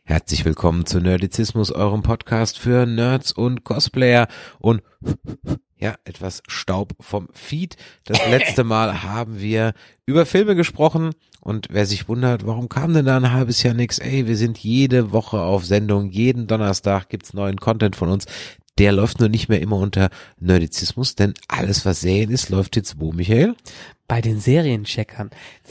Herzlich willkommen zu Nerdizismus, eurem Podcast für Nerds und Cosplayer und ja, etwas Staub vom Feed. Das letzte Mal haben wir über Filme gesprochen und wer sich wundert, warum kam denn da ein halbes Jahr nix? Ey, wir sind jede Woche auf Sendung, jeden Donnerstag gibt's neuen Content von uns. Der läuft nur nicht mehr immer unter Nerdizismus, denn alles, was Serien ist, läuft jetzt wo, Michael? Bei den Seriencheckern.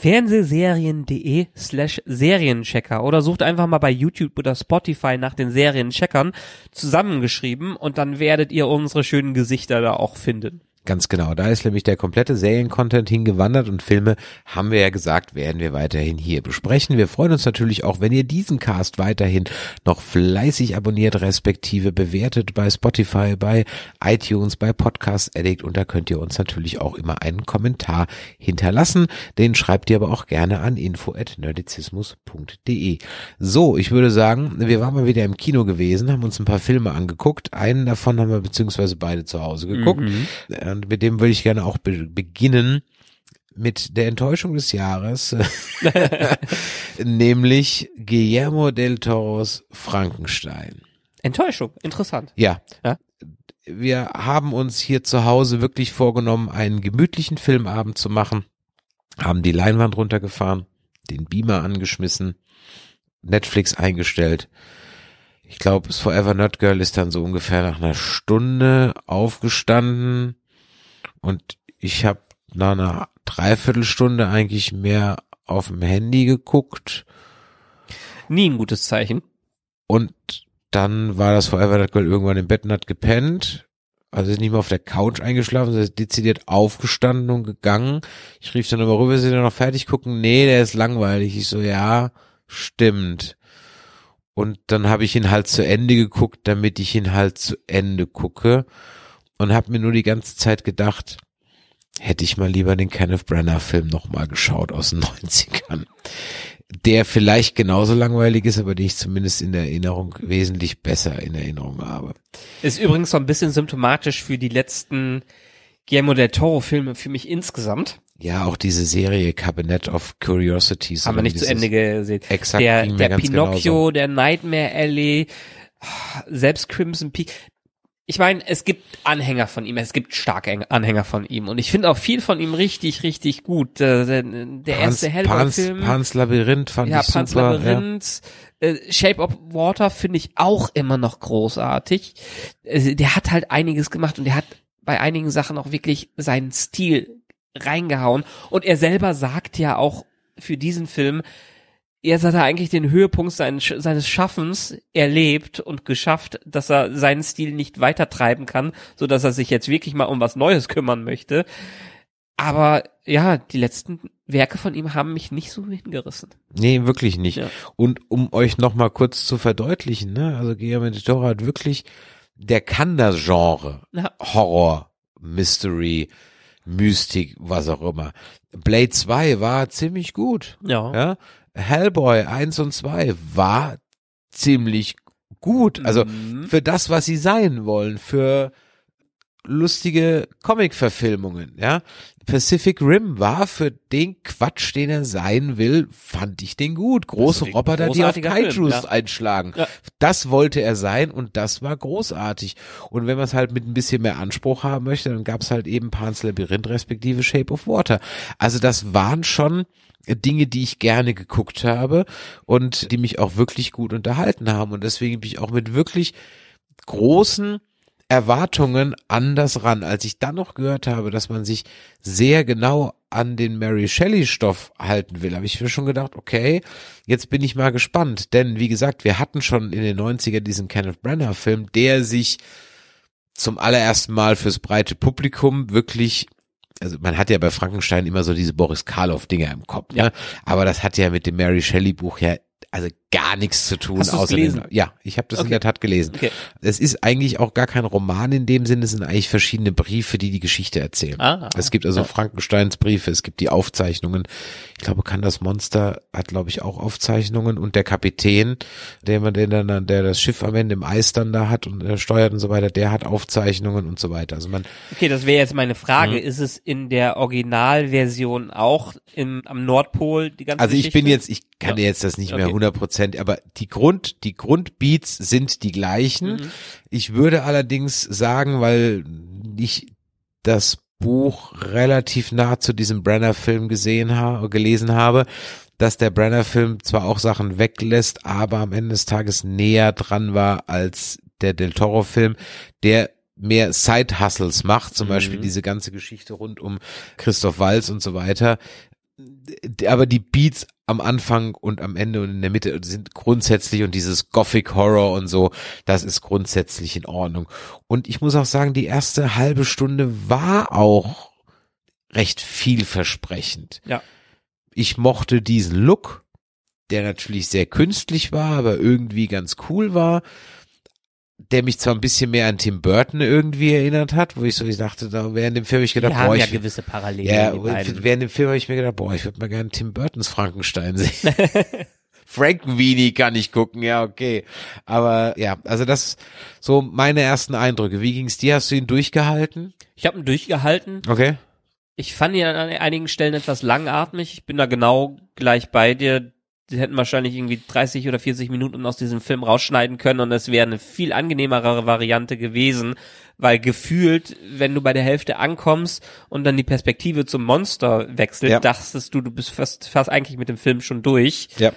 Fernsehserien.de/Serienchecker oder sucht einfach mal bei YouTube oder Spotify nach den Seriencheckern zusammengeschrieben und dann werdet ihr unsere schönen Gesichter da auch finden. Ganz genau, da ist nämlich der komplette Seriencontent hingewandert und Filme, haben wir ja gesagt, werden wir weiterhin hier besprechen. Wir freuen uns natürlich auch, wenn ihr diesen Cast weiterhin noch fleißig abonniert, respektive bewertet bei Spotify, bei iTunes, bei Podcast Addict und da könnt ihr uns natürlich auch immer einen Kommentar hinterlassen. Den schreibt ihr aber auch gerne an info@nerdizismus.de. So, ich würde sagen, wir waren mal wieder im Kino gewesen, haben uns ein paar Filme angeguckt. Einen davon haben wir beziehungsweise beide zu Hause geguckt. Und mit dem würde ich gerne auch beginnen mit der Enttäuschung des Jahres, nämlich Guillermo del Toros Frankenstein. Enttäuschung, interessant. Ja. Ja. Wir haben uns hier zu Hause wirklich vorgenommen, einen gemütlichen Filmabend zu machen, haben die Leinwand runtergefahren, den Beamer angeschmissen, Netflix eingestellt. Ich glaube, das Forever Nerd Girl ist dann so ungefähr nach einer Stunde aufgestanden und ich habe nach einer Dreiviertelstunde eigentlich mehr auf dem Handy geguckt. Nie ein gutes Zeichen. Und dann war das Forever Nerd Girl irgendwann im Bett und hat gepennt. Also ist nicht mehr auf der Couch eingeschlafen, sondern ist dezidiert aufgestanden und gegangen. Ich rief dann immer rüber, sind wir noch fertig gucken? Nee, der ist langweilig. Ich so, ja, stimmt. Und dann habe ich ihn halt zu Ende geguckt, damit ich ihn halt zu Ende gucke und habe mir nur die ganze Zeit gedacht, hätte ich mal lieber den Kenneth Branagh Film nochmal geschaut aus den 90ern, der vielleicht genauso langweilig ist, aber den ich zumindest in der Erinnerung wesentlich besser in Erinnerung habe. Ist übrigens so ein bisschen symptomatisch für die letzten Guillermo del Toro Filme für mich insgesamt. Ja, auch diese Serie Cabinet of Curiosities. Haben wir nicht zu Ende gesehen. Exakt, der Pinocchio, genauso. der Nightmare Alley, selbst Crimson Peak. Ich meine, es gibt Anhänger von ihm, es gibt starke Anhänger von ihm und ich finde auch viel von ihm richtig, richtig gut. Der erste Hellboy-Film. Pan's Labyrinth fand ich super. Pan's Labyrinth. Ja. Shape of Water finde ich auch immer noch großartig. Der hat halt einiges gemacht und der hat bei einigen Sachen auch wirklich seinen Stil reingehauen und er selber sagt ja auch für diesen Film, jetzt hat er eigentlich den Höhepunkt seines Schaffens erlebt und geschafft, dass er seinen Stil nicht weiter treiben kann, so dass er sich jetzt wirklich mal um was Neues kümmern möchte. Aber ja, die letzten Werke von ihm haben mich nicht so hingerissen. Nee, wirklich nicht. Ja. Und um euch noch mal kurz zu verdeutlichen, ne, also Guillermo del Toro hat wirklich, der kann das Genre, Ja. Horror, Mystery, Mystik, was auch immer. Blade 2 war ziemlich gut. Ja. Hellboy 1 und 2 war ziemlich gut. Also für das, was sie sein wollen, für lustige Comic-Verfilmungen, ja. Pacific Rim war für den Quatsch, den er sein will, fand ich den gut. Große Roboter, die auf Kaijus einschlagen. Ja. Das wollte er sein und das war großartig. Und wenn man es halt mit ein bisschen mehr Anspruch haben möchte, dann gab es halt eben Pan's Labyrinth respektive Shape of Water. Also das waren schon Dinge, die ich gerne geguckt habe und die mich auch wirklich gut unterhalten haben. Und deswegen bin ich auch mit wirklich großen Erwartungen anders ran. Als ich dann noch gehört habe, dass man sich sehr genau an den Mary Shelley Stoff halten will, habe ich mir schon gedacht, okay, jetzt bin ich mal gespannt. Denn wie gesagt, wir hatten schon in den 90er diesen Kenneth Branagh Film, der sich zum allerersten Mal fürs breite Publikum wirklich, also man hat ja bei Frankenstein immer so diese Boris Karloff Dinger im Kopf, ne? Aber das hat ja mit dem Mary Shelley Buch ja also gar nichts zu tun. Hast du's gelesen? Ja, ich habe das in der Tat gelesen. Okay. Es ist eigentlich auch gar kein Roman in dem Sinne, es sind eigentlich verschiedene Briefe, die die Geschichte erzählen. Es gibt also Frankensteins Briefe, es gibt die Aufzeichnungen. Ich glaube, Kann das Monster hat, glaube ich, auch Aufzeichnungen und der Kapitän, der das Schiff am Ende im Eis dann da hat und steuert und so weiter, der hat Aufzeichnungen und so weiter. Also okay, das wäre jetzt meine Frage. Ist es in der Originalversion auch am Nordpol die ganze Geschichte? Ich kann dir jetzt das nicht mehr 100%, aber die Grundbeats sind die gleichen. Ich würde allerdings sagen, weil ich das Buch relativ nah zu diesem Branagh-Film gelesen habe, dass der Branagh-Film zwar auch Sachen weglässt, aber am Ende des Tages näher dran war als der Del Toro-Film, der mehr Side-Hustles macht, zum Beispiel diese ganze Geschichte rund um Christoph Waltz und so weiter. Aber die Beats am Anfang und am Ende und in der Mitte sind grundsätzlich, und dieses Gothic Horror und so, das ist grundsätzlich in Ordnung. Und ich muss auch sagen, die erste halbe Stunde war auch recht vielversprechend. Ja. Ich mochte diesen Look, der natürlich sehr künstlich war, aber irgendwie ganz cool war, der mich zwar ein bisschen mehr an Tim Burton irgendwie erinnert hat, wo ich dachte, da während dem Film habe ich gedacht, boah, ja gewisse Parallelen. Ja, während dem Film habe ich mir gedacht, boah, ich würde mal gerne Tim Burtons Frankenstein sehen. Frankenweenie kann ich gucken, ja, okay. Aber ja, also das so meine ersten Eindrücke. Wie ging's dir? Hast du ihn durchgehalten? Ich habe ihn durchgehalten. Okay. Ich fand ihn an einigen Stellen etwas langatmig. Ich bin da genau gleich bei dir. Die hätten wahrscheinlich irgendwie 30 oder 40 Minuten aus diesem Film rausschneiden können und es wäre eine viel angenehmere Variante gewesen, weil gefühlt, wenn du bei der Hälfte ankommst und dann die Perspektive zum Monster wechselt, dachtest du bist fast eigentlich mit dem Film schon durch. Ja.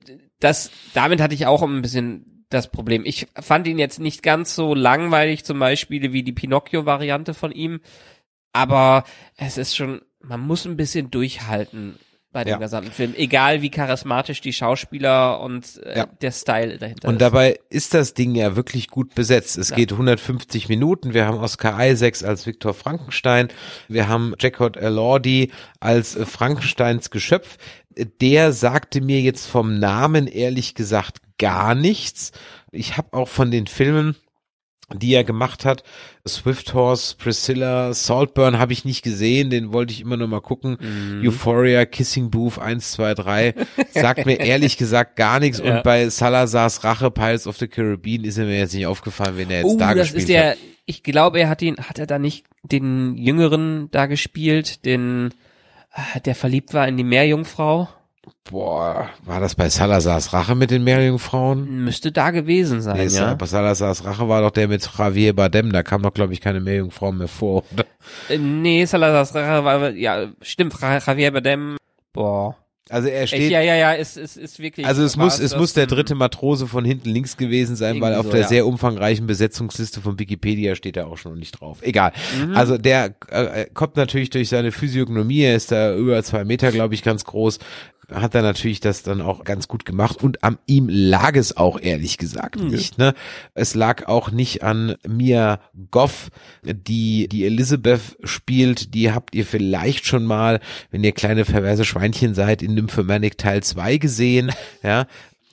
Damit hatte ich auch ein bisschen das Problem. Ich fand ihn jetzt nicht ganz so langweilig, zum Beispiel wie die Pinocchio-Variante von ihm, aber es ist schon, man muss ein bisschen durchhalten bei dem gesamten Film, egal wie charismatisch die Schauspieler und der Style dahinter ist. Und dabei ist das Ding ja wirklich gut besetzt. Es geht 150 Minuten. Wir haben Oscar Isaacs als Viktor Frankenstein. Wir haben Jacob Elordi als Frankensteins Geschöpf. Der sagte mir jetzt vom Namen ehrlich gesagt gar nichts. Ich habe auch von den Filmen, die er gemacht hat, Swift Horse, Priscilla, Saltburn habe ich nicht gesehen, den wollte ich immer noch mal gucken. Euphoria, Kissing Booth 1, 2, 3, sagt mir ehrlich gesagt gar nichts. Und bei Salazars Rache, Pirates of the Caribbean, ist mir jetzt nicht aufgefallen, wenn er jetzt da gespielt hat. Ich glaube, hat er da nicht den Jüngeren da gespielt, der verliebt war in die Meerjungfrau? Boah, war das bei Salazars Rache mit den Meerjungfrauen? Müsste da gewesen sein, nee, ja. Aber Salazars Rache war doch der mit Javier Bardem, da kam doch, glaube ich, keine Meerjungfrau mehr vor, oder? Nee, Salazars Rache war, ja, stimmt, Javier Bardem, boah. Also er steht. Ja, ist wirklich. Also es muss der dritte Matrose von hinten links gewesen sein, weil auf der sehr umfangreichen Besetzungsliste von Wikipedia steht er auch schon noch nicht drauf. Egal. Also der kommt natürlich durch seine Physiognomie, er ist da über 2 Meter, glaube ich, ganz groß, hat er natürlich das dann auch ganz gut gemacht und an ihm lag es auch ehrlich gesagt nicht, ne? Es lag auch nicht an Mia Goth, die Elizabeth spielt, die habt ihr vielleicht schon mal, wenn ihr kleine perverse Schweinchen seid, in Nymphomaniac Teil 2 gesehen, ja?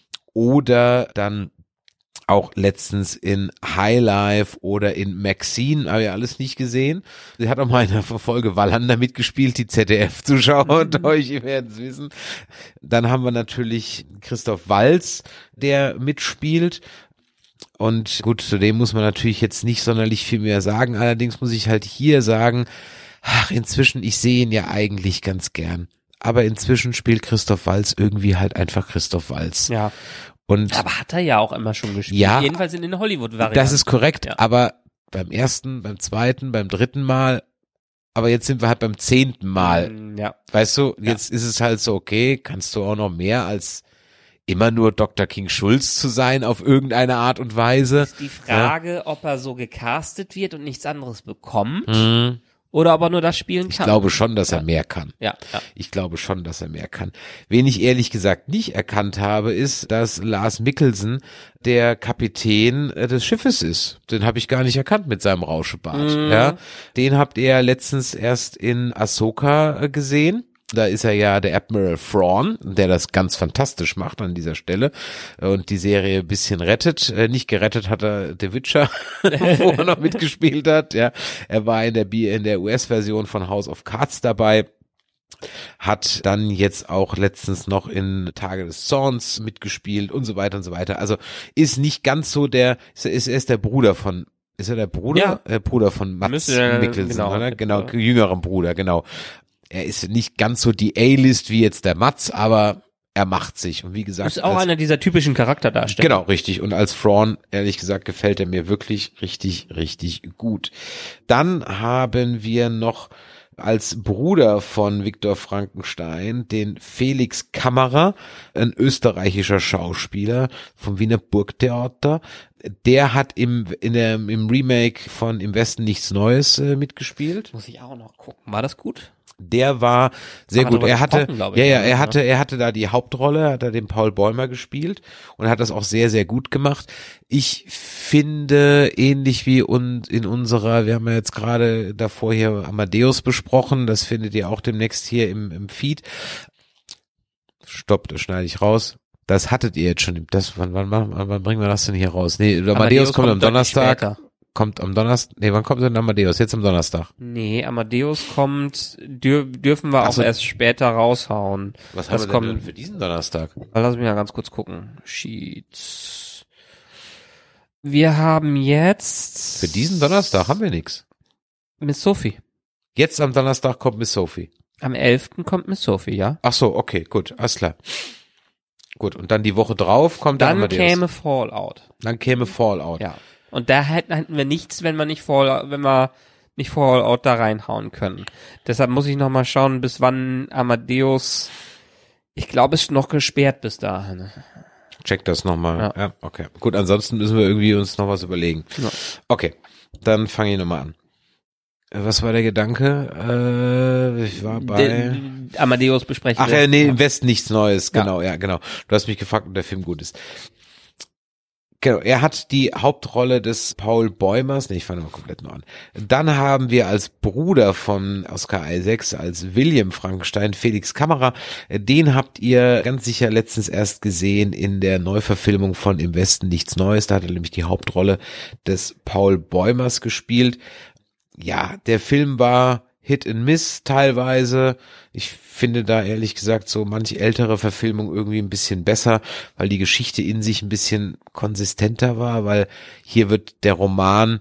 Oder dann auch letztens in High Life oder in Maxine, habe ich alles nicht gesehen. Sie hat auch mal in der Folge Wallander mitgespielt, die ZDF-Zuschauer unter euch, ihr werdet es wissen. Dann haben wir natürlich Christoph Waltz, der mitspielt. Und gut, zu dem muss man natürlich jetzt nicht sonderlich viel mehr sagen. Allerdings muss ich halt hier sagen, inzwischen, ich sehe ihn ja eigentlich ganz gern. Aber inzwischen spielt Christoph Waltz irgendwie halt einfach Christoph Waltz. Ja. Aber hat er ja auch immer schon gespielt. Ja, jedenfalls in den Hollywood-Varianten. Das ist korrekt, aber beim ersten, beim zweiten, beim dritten Mal, aber jetzt sind wir halt beim 10. Mal. Ja. Weißt du, jetzt ist es halt so, okay, kannst du auch noch mehr als immer nur Dr. King Schulz zu sein auf irgendeine Art und Weise. Ist die Frage, ob er so gecastet wird und nichts anderes bekommt. Oder ob er nur das spielen kann. Ich glaube schon, dass er mehr kann. Ja. Ich glaube schon, dass er mehr kann. Wen ich ehrlich gesagt nicht erkannt habe, ist, dass Lars Mikkelsen der Kapitän des Schiffes ist. Den habe ich gar nicht erkannt mit seinem Rauschebart. Ja, den habt ihr letztens erst in Ahsoka gesehen. Da ist er ja der Admiral Thrawn, der das ganz fantastisch macht an dieser Stelle und die Serie ein bisschen rettet. Nicht gerettet hat er The Witcher, wo er noch mitgespielt hat. Ja, er war in der US-Version von House of Cards dabei. Hat dann jetzt auch letztens noch in Tage des Zorns mitgespielt und so weiter und so weiter. Also ist nicht ganz so er ist der Bruder von, ist er der Bruder? Ja. Bruder von Mads Mikkelsen, oder? Genau, jüngerem Bruder, genau. Er ist nicht ganz so die A-List wie jetzt der Mats, aber er macht sich. Und wie gesagt. Ist auch einer dieser typischen Charakterdarsteller. Genau, richtig. Und als Thrawn, ehrlich gesagt, gefällt er mir wirklich richtig, richtig gut. Dann haben wir noch als Bruder von Viktor Frankenstein den Felix Kammerer, ein österreichischer Schauspieler vom Wiener Burgtheater. Der hat im Remake von Im Westen nichts Neues mitgespielt. Muss ich auch noch gucken. War das gut? Der war sehr gut. Er hatte da die Hauptrolle, hat er den Paul Bäumer gespielt und hat das auch sehr, sehr gut gemacht. Ich finde, ähnlich wie in unserer, wir haben ja jetzt gerade davor hier Amadeus besprochen, das findet ihr auch demnächst hier im Feed. Stopp, das schneide ich raus. Das hattet ihr jetzt schon. Wann bringen wir das denn hier raus? Nee, Amadeus kommt am Donnerstag. Kommt am Donnerstag, wann kommt denn Amadeus? Jetzt am Donnerstag. Nee, Amadeus kommt, dürfen wir auch erst später raushauen. Was haben wir denn für diesen Donnerstag? Lass mich mal ganz kurz gucken. Sheets. Wir haben jetzt... Für diesen Donnerstag haben wir nichts. Miss Sophie. Jetzt am Donnerstag kommt Miss Sophie. Am 11. kommt Miss Sophie, ja. Ach so, okay, gut, alles klar. Gut, und dann die Woche drauf kommt dann Amadeus. Dann käme Fallout. Ja. Und da hätten wir nichts, wenn wir nicht Fallout da reinhauen können. Deshalb muss ich noch mal schauen, bis wann Amadeus, ich glaube, ist noch gesperrt bis dahin. Check das nochmal. Ja, okay. Gut, ansonsten müssen wir irgendwie uns noch was überlegen. Ja. Okay, dann fange ich nochmal an. Was war der Gedanke? Ich war bei Amadeus besprechen. Ach ja, nee, im Westen nichts Neues. Genau, ja, genau. Du hast mich gefragt, ob der Film gut ist. Genau, er hat die Hauptrolle des Paul Bäumers. Nee, ich fange mal komplett nur an. Dann haben wir als Bruder von Oscar Isaacs, als William Frankenstein, Felix Kammerer. Den habt ihr ganz sicher letztens erst gesehen in der Neuverfilmung von Im Westen nichts Neues. Da hat er nämlich die Hauptrolle des Paul Bäumers gespielt. Ja, der Film war Hit and Miss teilweise. Ich finde da ehrlich gesagt so manch ältere Verfilmung irgendwie ein bisschen besser, weil die Geschichte in sich ein bisschen konsistenter war, weil hier wird der Roman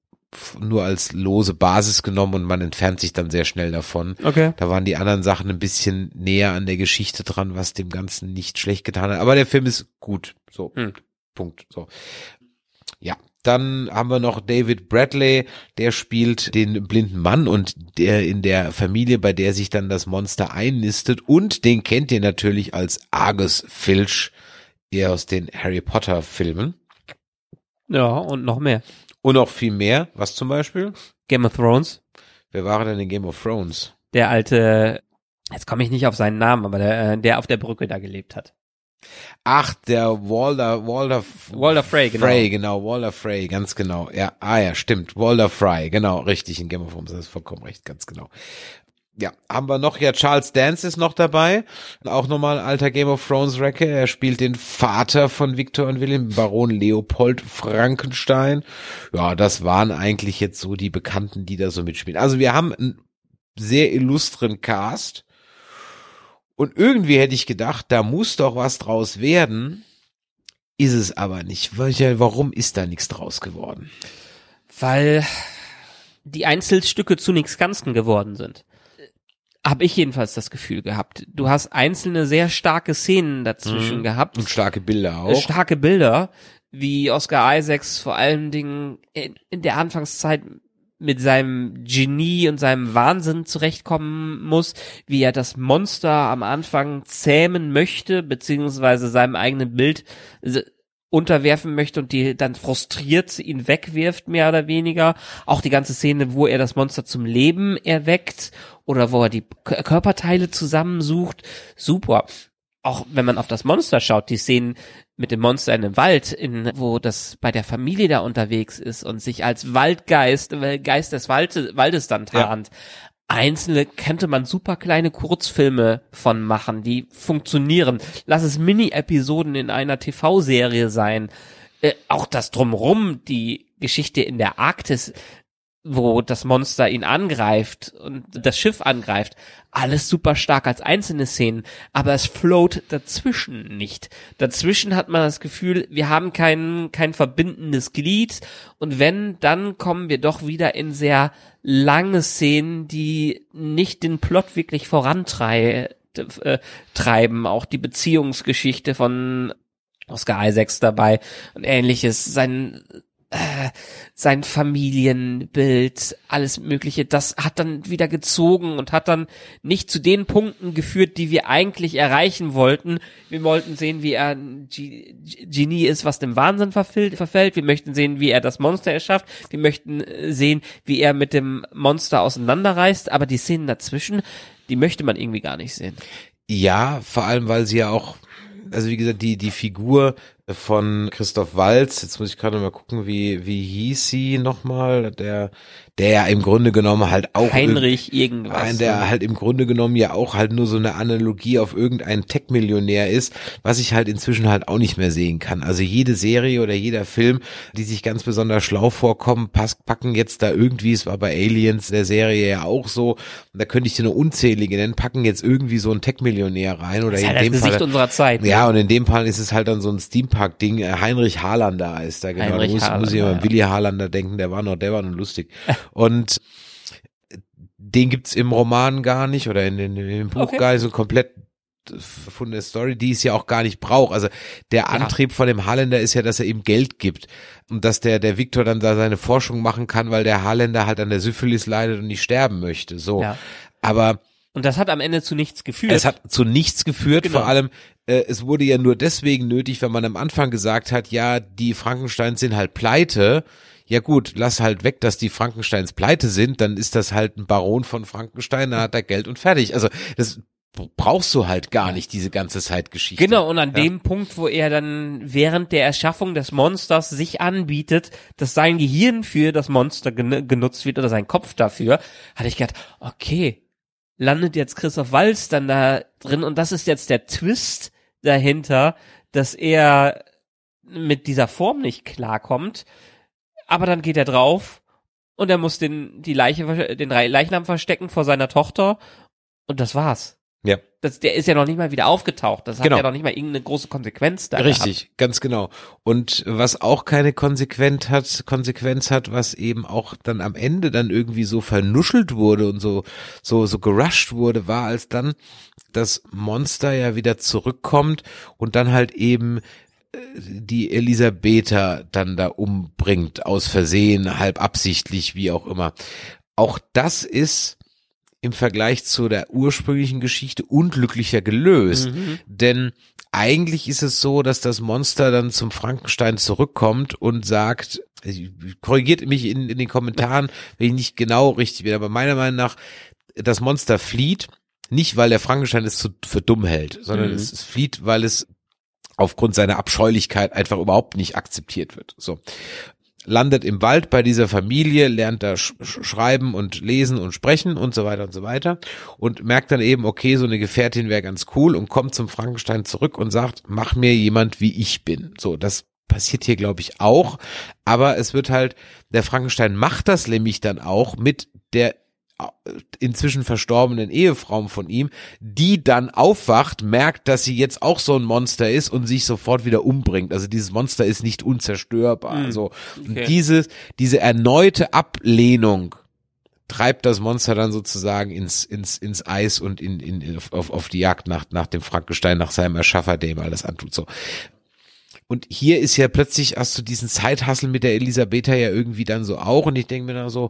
nur als lose Basis genommen und man entfernt sich dann sehr schnell davon. Okay. Da waren die anderen Sachen ein bisschen näher an der Geschichte dran, was dem Ganzen nicht schlecht getan hat. Aber der Film ist gut. So, Punkt. So. Ja. Dann haben wir noch David Bradley, der spielt den blinden Mann und der in der Familie, bei der sich dann das Monster einnistet, und den kennt ihr natürlich als Argus Filch, eher aus den Harry Potter Filmen. Ja, und noch mehr. Und noch viel mehr. Was zum Beispiel? Game of Thrones. Wer war denn in Game of Thrones? Der alte, jetzt komme ich nicht auf seinen Namen, aber der auf der Brücke da gelebt hat. Ach, der Walder Frey, genau. Walder Frey, ganz genau. Ja, ja, stimmt. Walder Frey, genau, richtig, in Game of Thrones, das ist vollkommen recht, ganz genau. Ja, haben wir noch, ja, Charles Dance ist noch dabei, auch nochmal ein alter Game of Thrones Recke, er spielt den Vater von Victor und Wilhelm, Baron Leopold Frankenstein. Ja, das waren eigentlich jetzt so die Bekannten, die da so mitspielen. Also wir haben einen sehr illustren Cast. Und irgendwie hätte ich gedacht, da muss doch was draus werden, ist es aber nicht. Warum ist da nichts draus geworden? Weil die Einzelstücke zu nichts Ganzen geworden sind. Habe ich jedenfalls das Gefühl gehabt. Du hast einzelne sehr starke Szenen dazwischen gehabt. Und starke Bilder auch. Starke Bilder, wie Oscar Isaacs vor allen Dingen in der Anfangszeit mit seinem Genie und seinem Wahnsinn zurechtkommen muss, wie er das Monster am Anfang zähmen möchte, beziehungsweise seinem eigenen Bild unterwerfen möchte und die dann frustriert ihn wegwirft, mehr oder weniger. Auch die ganze Szene, wo er das Monster zum Leben erweckt oder wo er die Körperteile zusammensucht. Super. Auch wenn man auf das Monster schaut, die Szenen mit dem Monster in dem Wald, wo das bei der Familie da unterwegs ist und sich als Geist des Waldes dann tarnt. Ja. Einzelne könnte man super kleine Kurzfilme von machen, die funktionieren. Lass es Mini-Episoden in einer TV-Serie sein. Auch das Drumherum, die Geschichte in der Arktis, wo das Monster ihn angreift und das Schiff angreift, alles super stark als einzelne Szenen, aber es float dazwischen nicht. Dazwischen hat man das Gefühl, wir haben kein verbindendes Glied, und wenn, dann kommen wir doch wieder in sehr lange Szenen, die nicht den Plot wirklich vorantreiben vorantreiben, auch die Beziehungsgeschichte von Oscar Isaacs dabei und ähnliches, sein Familienbild, alles Mögliche, das hat dann wieder gezogen und hat dann nicht zu den Punkten geführt, die wir eigentlich erreichen wollten. Wir wollten sehen, wie er ein Genie ist, was dem Wahnsinn verfällt. Wir möchten sehen, wie er das Monster erschafft. Wir möchten sehen, wie er mit dem Monster auseinanderreißt. Aber die Szenen dazwischen, die möchte man irgendwie gar nicht sehen. Ja, vor allem, weil sie ja auch, also wie gesagt, die Figur von Christoph Waltz, jetzt muss ich gerade mal gucken, wie hieß sie nochmal, der ja im Grunde genommen halt auch Heinrich irgendwas. Der halt im Grunde genommen ja auch halt nur so eine Analogie auf irgendeinen Tech-Millionär ist, was ich halt inzwischen halt auch nicht mehr sehen kann. Also jede Serie oder jeder Film, die sich ganz besonders schlau vorkommen, packen jetzt da irgendwie, es war bei Aliens der Serie ja auch so, und da könnte ich dir nur unzählige nennen, packen jetzt irgendwie so einen Tech-Millionär rein oder das ist in halt dem das Gesicht Fall unserer Zeit. Ja, und in dem Fall ist es halt dann so ein Steampunk-Ding. Heinrich Harlander ist da, genau. Da muss ich immer an Willi Harlander denken, der war noch lustig. Und den gibt's im Roman gar nicht oder in dem Buch gar nicht, so komplett von der Story, die es ja auch gar nicht braucht. Also der Antrieb von dem Harländer ist ja, dass er ihm Geld gibt und dass der Viktor dann da seine Forschung machen kann, weil der Harländer halt an der Syphilis leidet und nicht sterben möchte. So, ja. Aber und das hat am Ende zu nichts geführt. Es hat zu nichts geführt, genau. Vor allem, es wurde ja nur deswegen nötig, wenn man am Anfang gesagt hat, ja, die Frankensteins sind halt pleite. Ja gut, lass halt weg, dass die Frankensteins pleite sind, dann ist das halt ein Baron von Frankenstein, dann hat er Geld und fertig. Also das brauchst du halt gar nicht, diese ganze Zeitgeschichte. Genau, und an dem Punkt, wo er dann während der Erschaffung des Monsters sich anbietet, dass sein Gehirn für das Monster genutzt wird oder sein Kopf dafür, hatte ich gedacht, okay, landet jetzt Christoph Waltz dann da drin und das ist jetzt der Twist dahinter, dass er mit dieser Form nicht klarkommt, aber dann geht er drauf und er muss den Leichnam verstecken vor seiner Tochter und das war's. Ja. Der ist ja noch nicht mal wieder aufgetaucht. Das hat ja noch nicht mal irgendeine große Konsequenz da Richtig, gehabt. Ganz genau. Und was auch keine Konsequenz hat, was eben auch dann am Ende dann irgendwie so vernuschelt wurde und so gerusht wurde, war, als dann das Monster ja wieder zurückkommt und dann halt eben die Elisabetha dann da umbringt, aus Versehen, halb absichtlich, wie auch immer. Auch das ist im Vergleich zu der ursprünglichen Geschichte unglücklicher gelöst. Denn eigentlich ist es so, dass das Monster dann zum Frankenstein zurückkommt und sagt, korrigiert mich in den Kommentaren, wenn ich nicht genau richtig bin, aber meiner Meinung nach, das Monster flieht, nicht weil der Frankenstein es für dumm hält, sondern es flieht, weil es aufgrund seiner Abscheulichkeit einfach überhaupt nicht akzeptiert wird. So. Landet im Wald bei dieser Familie, lernt da schreiben und lesen und sprechen und so weiter und merkt dann eben, okay, so eine Gefährtin wäre ganz cool und kommt zum Frankenstein zurück und sagt, mach mir jemand, wie ich bin. So, das passiert hier, glaube ich, auch, aber es wird halt, der Frankenstein macht das nämlich dann auch mit der inzwischen verstorbenen Ehefrau von ihm, die dann aufwacht, merkt, dass sie jetzt auch so ein Monster ist und sich sofort wieder umbringt. Also dieses Monster ist nicht unzerstörbar. Also okay. Diese erneute Ablehnung treibt das Monster dann sozusagen ins Eis und auf die Jagd nach dem Frankenstein, nach seinem Erschaffer, dem er das antut. So. Und hier ist ja plötzlich, hast du diesen Zeithassel mit der Elisabetha ja irgendwie dann so auch, und ich denke mir dann so,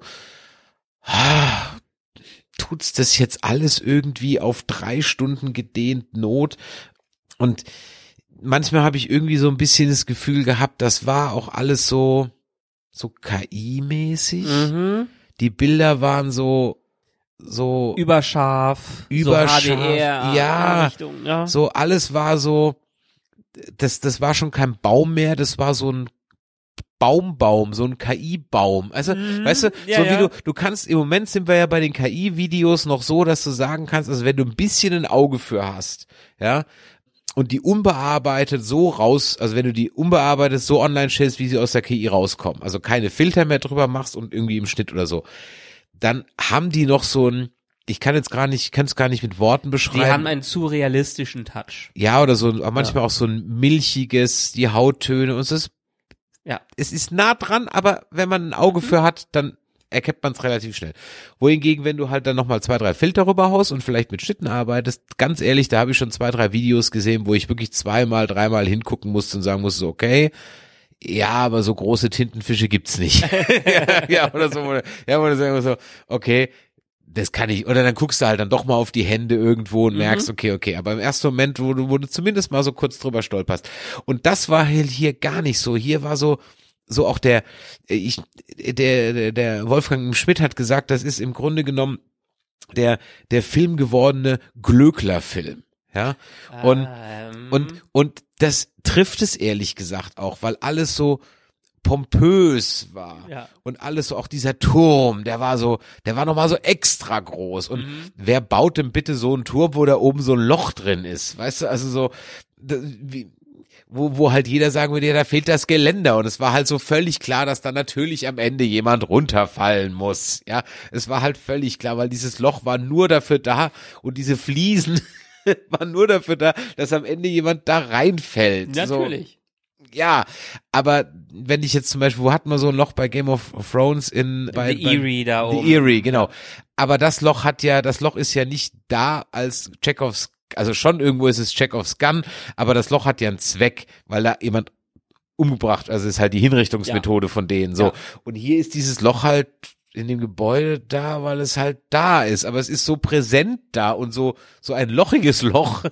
tut's das jetzt alles irgendwie auf 3 Stunden gedehnt Not? Und manchmal habe ich irgendwie so ein bisschen das Gefühl gehabt, das war auch alles so KI-mäßig. Die Bilder waren so überscharf, so HDR, ja, Richtung, ja, so alles war so, das war schon kein Baum mehr, das war so ein Baum, so ein KI-Baum. Also, weißt du, ja, so ja. wie du kannst, im Moment sind wir ja bei den KI-Videos noch so, dass du sagen kannst, also wenn du ein bisschen ein Auge für hast, ja, und die unbearbeitet so raus, also wenn du die unbearbeitet so online stellst, wie sie aus der KI rauskommen, also keine Filter mehr drüber machst und irgendwie im Schnitt oder so, dann haben die noch so ein, ich kann es gar nicht mit Worten beschreiben. Die haben einen zu realistischen Touch. Ja, oder so, manchmal auch so ein milchiges, die Hauttöne und es ist, ja, es ist nah dran, aber wenn man ein Auge für hat, dann erkennt man es relativ schnell. Wohingegen, wenn du halt dann nochmal 2, 3 Filter rüberhaust und vielleicht mit Schnitten arbeitest, ganz ehrlich, da habe ich schon 2, 3 Videos gesehen, wo ich wirklich 2-mal, 3-mal hingucken musste und sagen musste, okay, ja, aber so große Tintenfische gibt's nicht. ja, oder so, oder so, okay, das kann ich, oder dann guckst du halt dann doch mal auf die Hände irgendwo und merkst, okay, aber im ersten Moment, wo du zumindest mal so kurz drüber stolperst. Und das war hier gar nicht so. Hier war so auch der Wolfgang Schmidt hat gesagt, das ist im Grunde genommen der Film gewordene Glöckler-Film. Ja, und das trifft es ehrlich gesagt auch, weil alles so pompös war und alles so, auch dieser Turm, der war nochmal so extra groß und wer baut denn bitte so einen Turm, wo da oben so ein Loch drin ist, weißt du, also so, wo halt jeder sagen würde, ja, da fehlt das Geländer und es war halt so völlig klar, dass da natürlich am Ende jemand runterfallen muss, ja, es war halt völlig klar, weil dieses Loch war nur dafür da und diese Fliesen war nur dafür da, dass am Ende jemand da reinfällt. Natürlich. So, ja, aber wenn ich jetzt zum Beispiel, wo hatten wir so ein Loch bei Game of Thrones The Eyrie da oben. The Eyrie, genau. Aber das Loch ist ja nicht da als Chekhovs, also schon irgendwo ist es Chekhovs Gun, aber das Loch hat ja einen Zweck, weil da jemand umgebracht, also ist halt die Hinrichtungsmethode von denen, so. Ja. Und hier ist dieses Loch halt in dem Gebäude da, weil es halt da ist, aber es ist so präsent da und so ein lochiges Loch,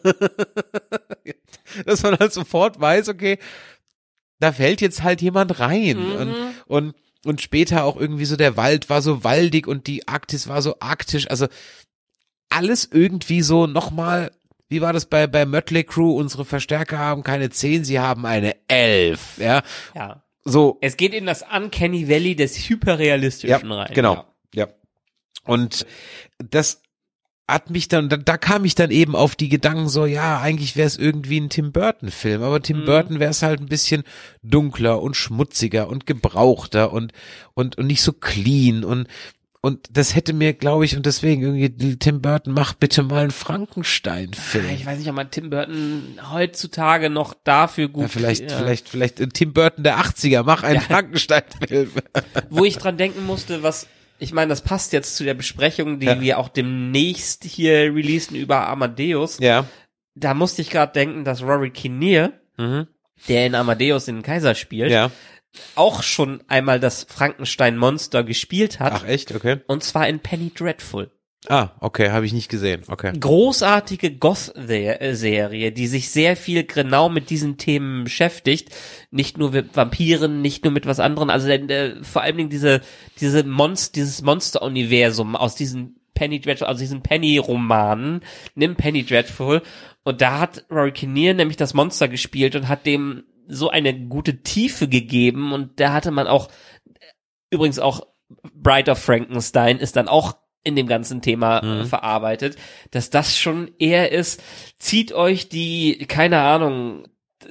dass man halt sofort weiß, okay, da fällt jetzt halt jemand rein und später auch irgendwie so der Wald war so waldig und die Arktis war so arktisch, also alles irgendwie so nochmal, wie war das bei Mötley Crüe, unsere Verstärker haben keine 10, sie haben eine 11, ja. Ja. So. Es geht in das Uncanny Valley des Hyperrealistischen rein. Genau, ja. Und das hat mich dann, da kam ich dann eben auf die Gedanken so, ja, eigentlich wäre es irgendwie ein Tim Burton Film, aber Tim Burton wäre es halt ein bisschen dunkler und schmutziger und gebrauchter und nicht so clean und das hätte mir, glaube ich, und deswegen irgendwie Tim Burton, mach bitte mal einen Frankenstein-Film. Ich weiß nicht, ob man Tim Burton heutzutage noch dafür gut... Ja, vielleicht Tim Burton der 80er, mach einen Frankenstein-Film. Wo ich dran denken musste, ich meine, das passt jetzt zu der Besprechung, die wir auch demnächst hier releasen über Amadeus. Ja. Da musste ich gerade denken, dass Rory Kinnear, der in Amadeus den Kaiser spielt, auch schon einmal das Frankenstein-Monster gespielt hat. Ach echt? Okay. Und zwar in Penny Dreadful. Ah, okay, habe ich nicht gesehen. Okay. Großartige Goth-Serie, die sich sehr viel genau mit diesen Themen beschäftigt. Nicht nur mit Vampiren, nicht nur mit was anderem. Also vor allen Dingen dieses Monster-Universum aus diesen Penny Dreadful, aus diesen Penny-Romanen. Nimm Penny Dreadful. Und da hat Rory Kinnear nämlich das Monster gespielt und hat dem so eine gute Tiefe gegeben. Und da hatte man auch, übrigens auch Bride of Frankenstein ist dann auch in dem ganzen Thema verarbeitet, dass das schon eher ist, zieht euch die, keine Ahnung,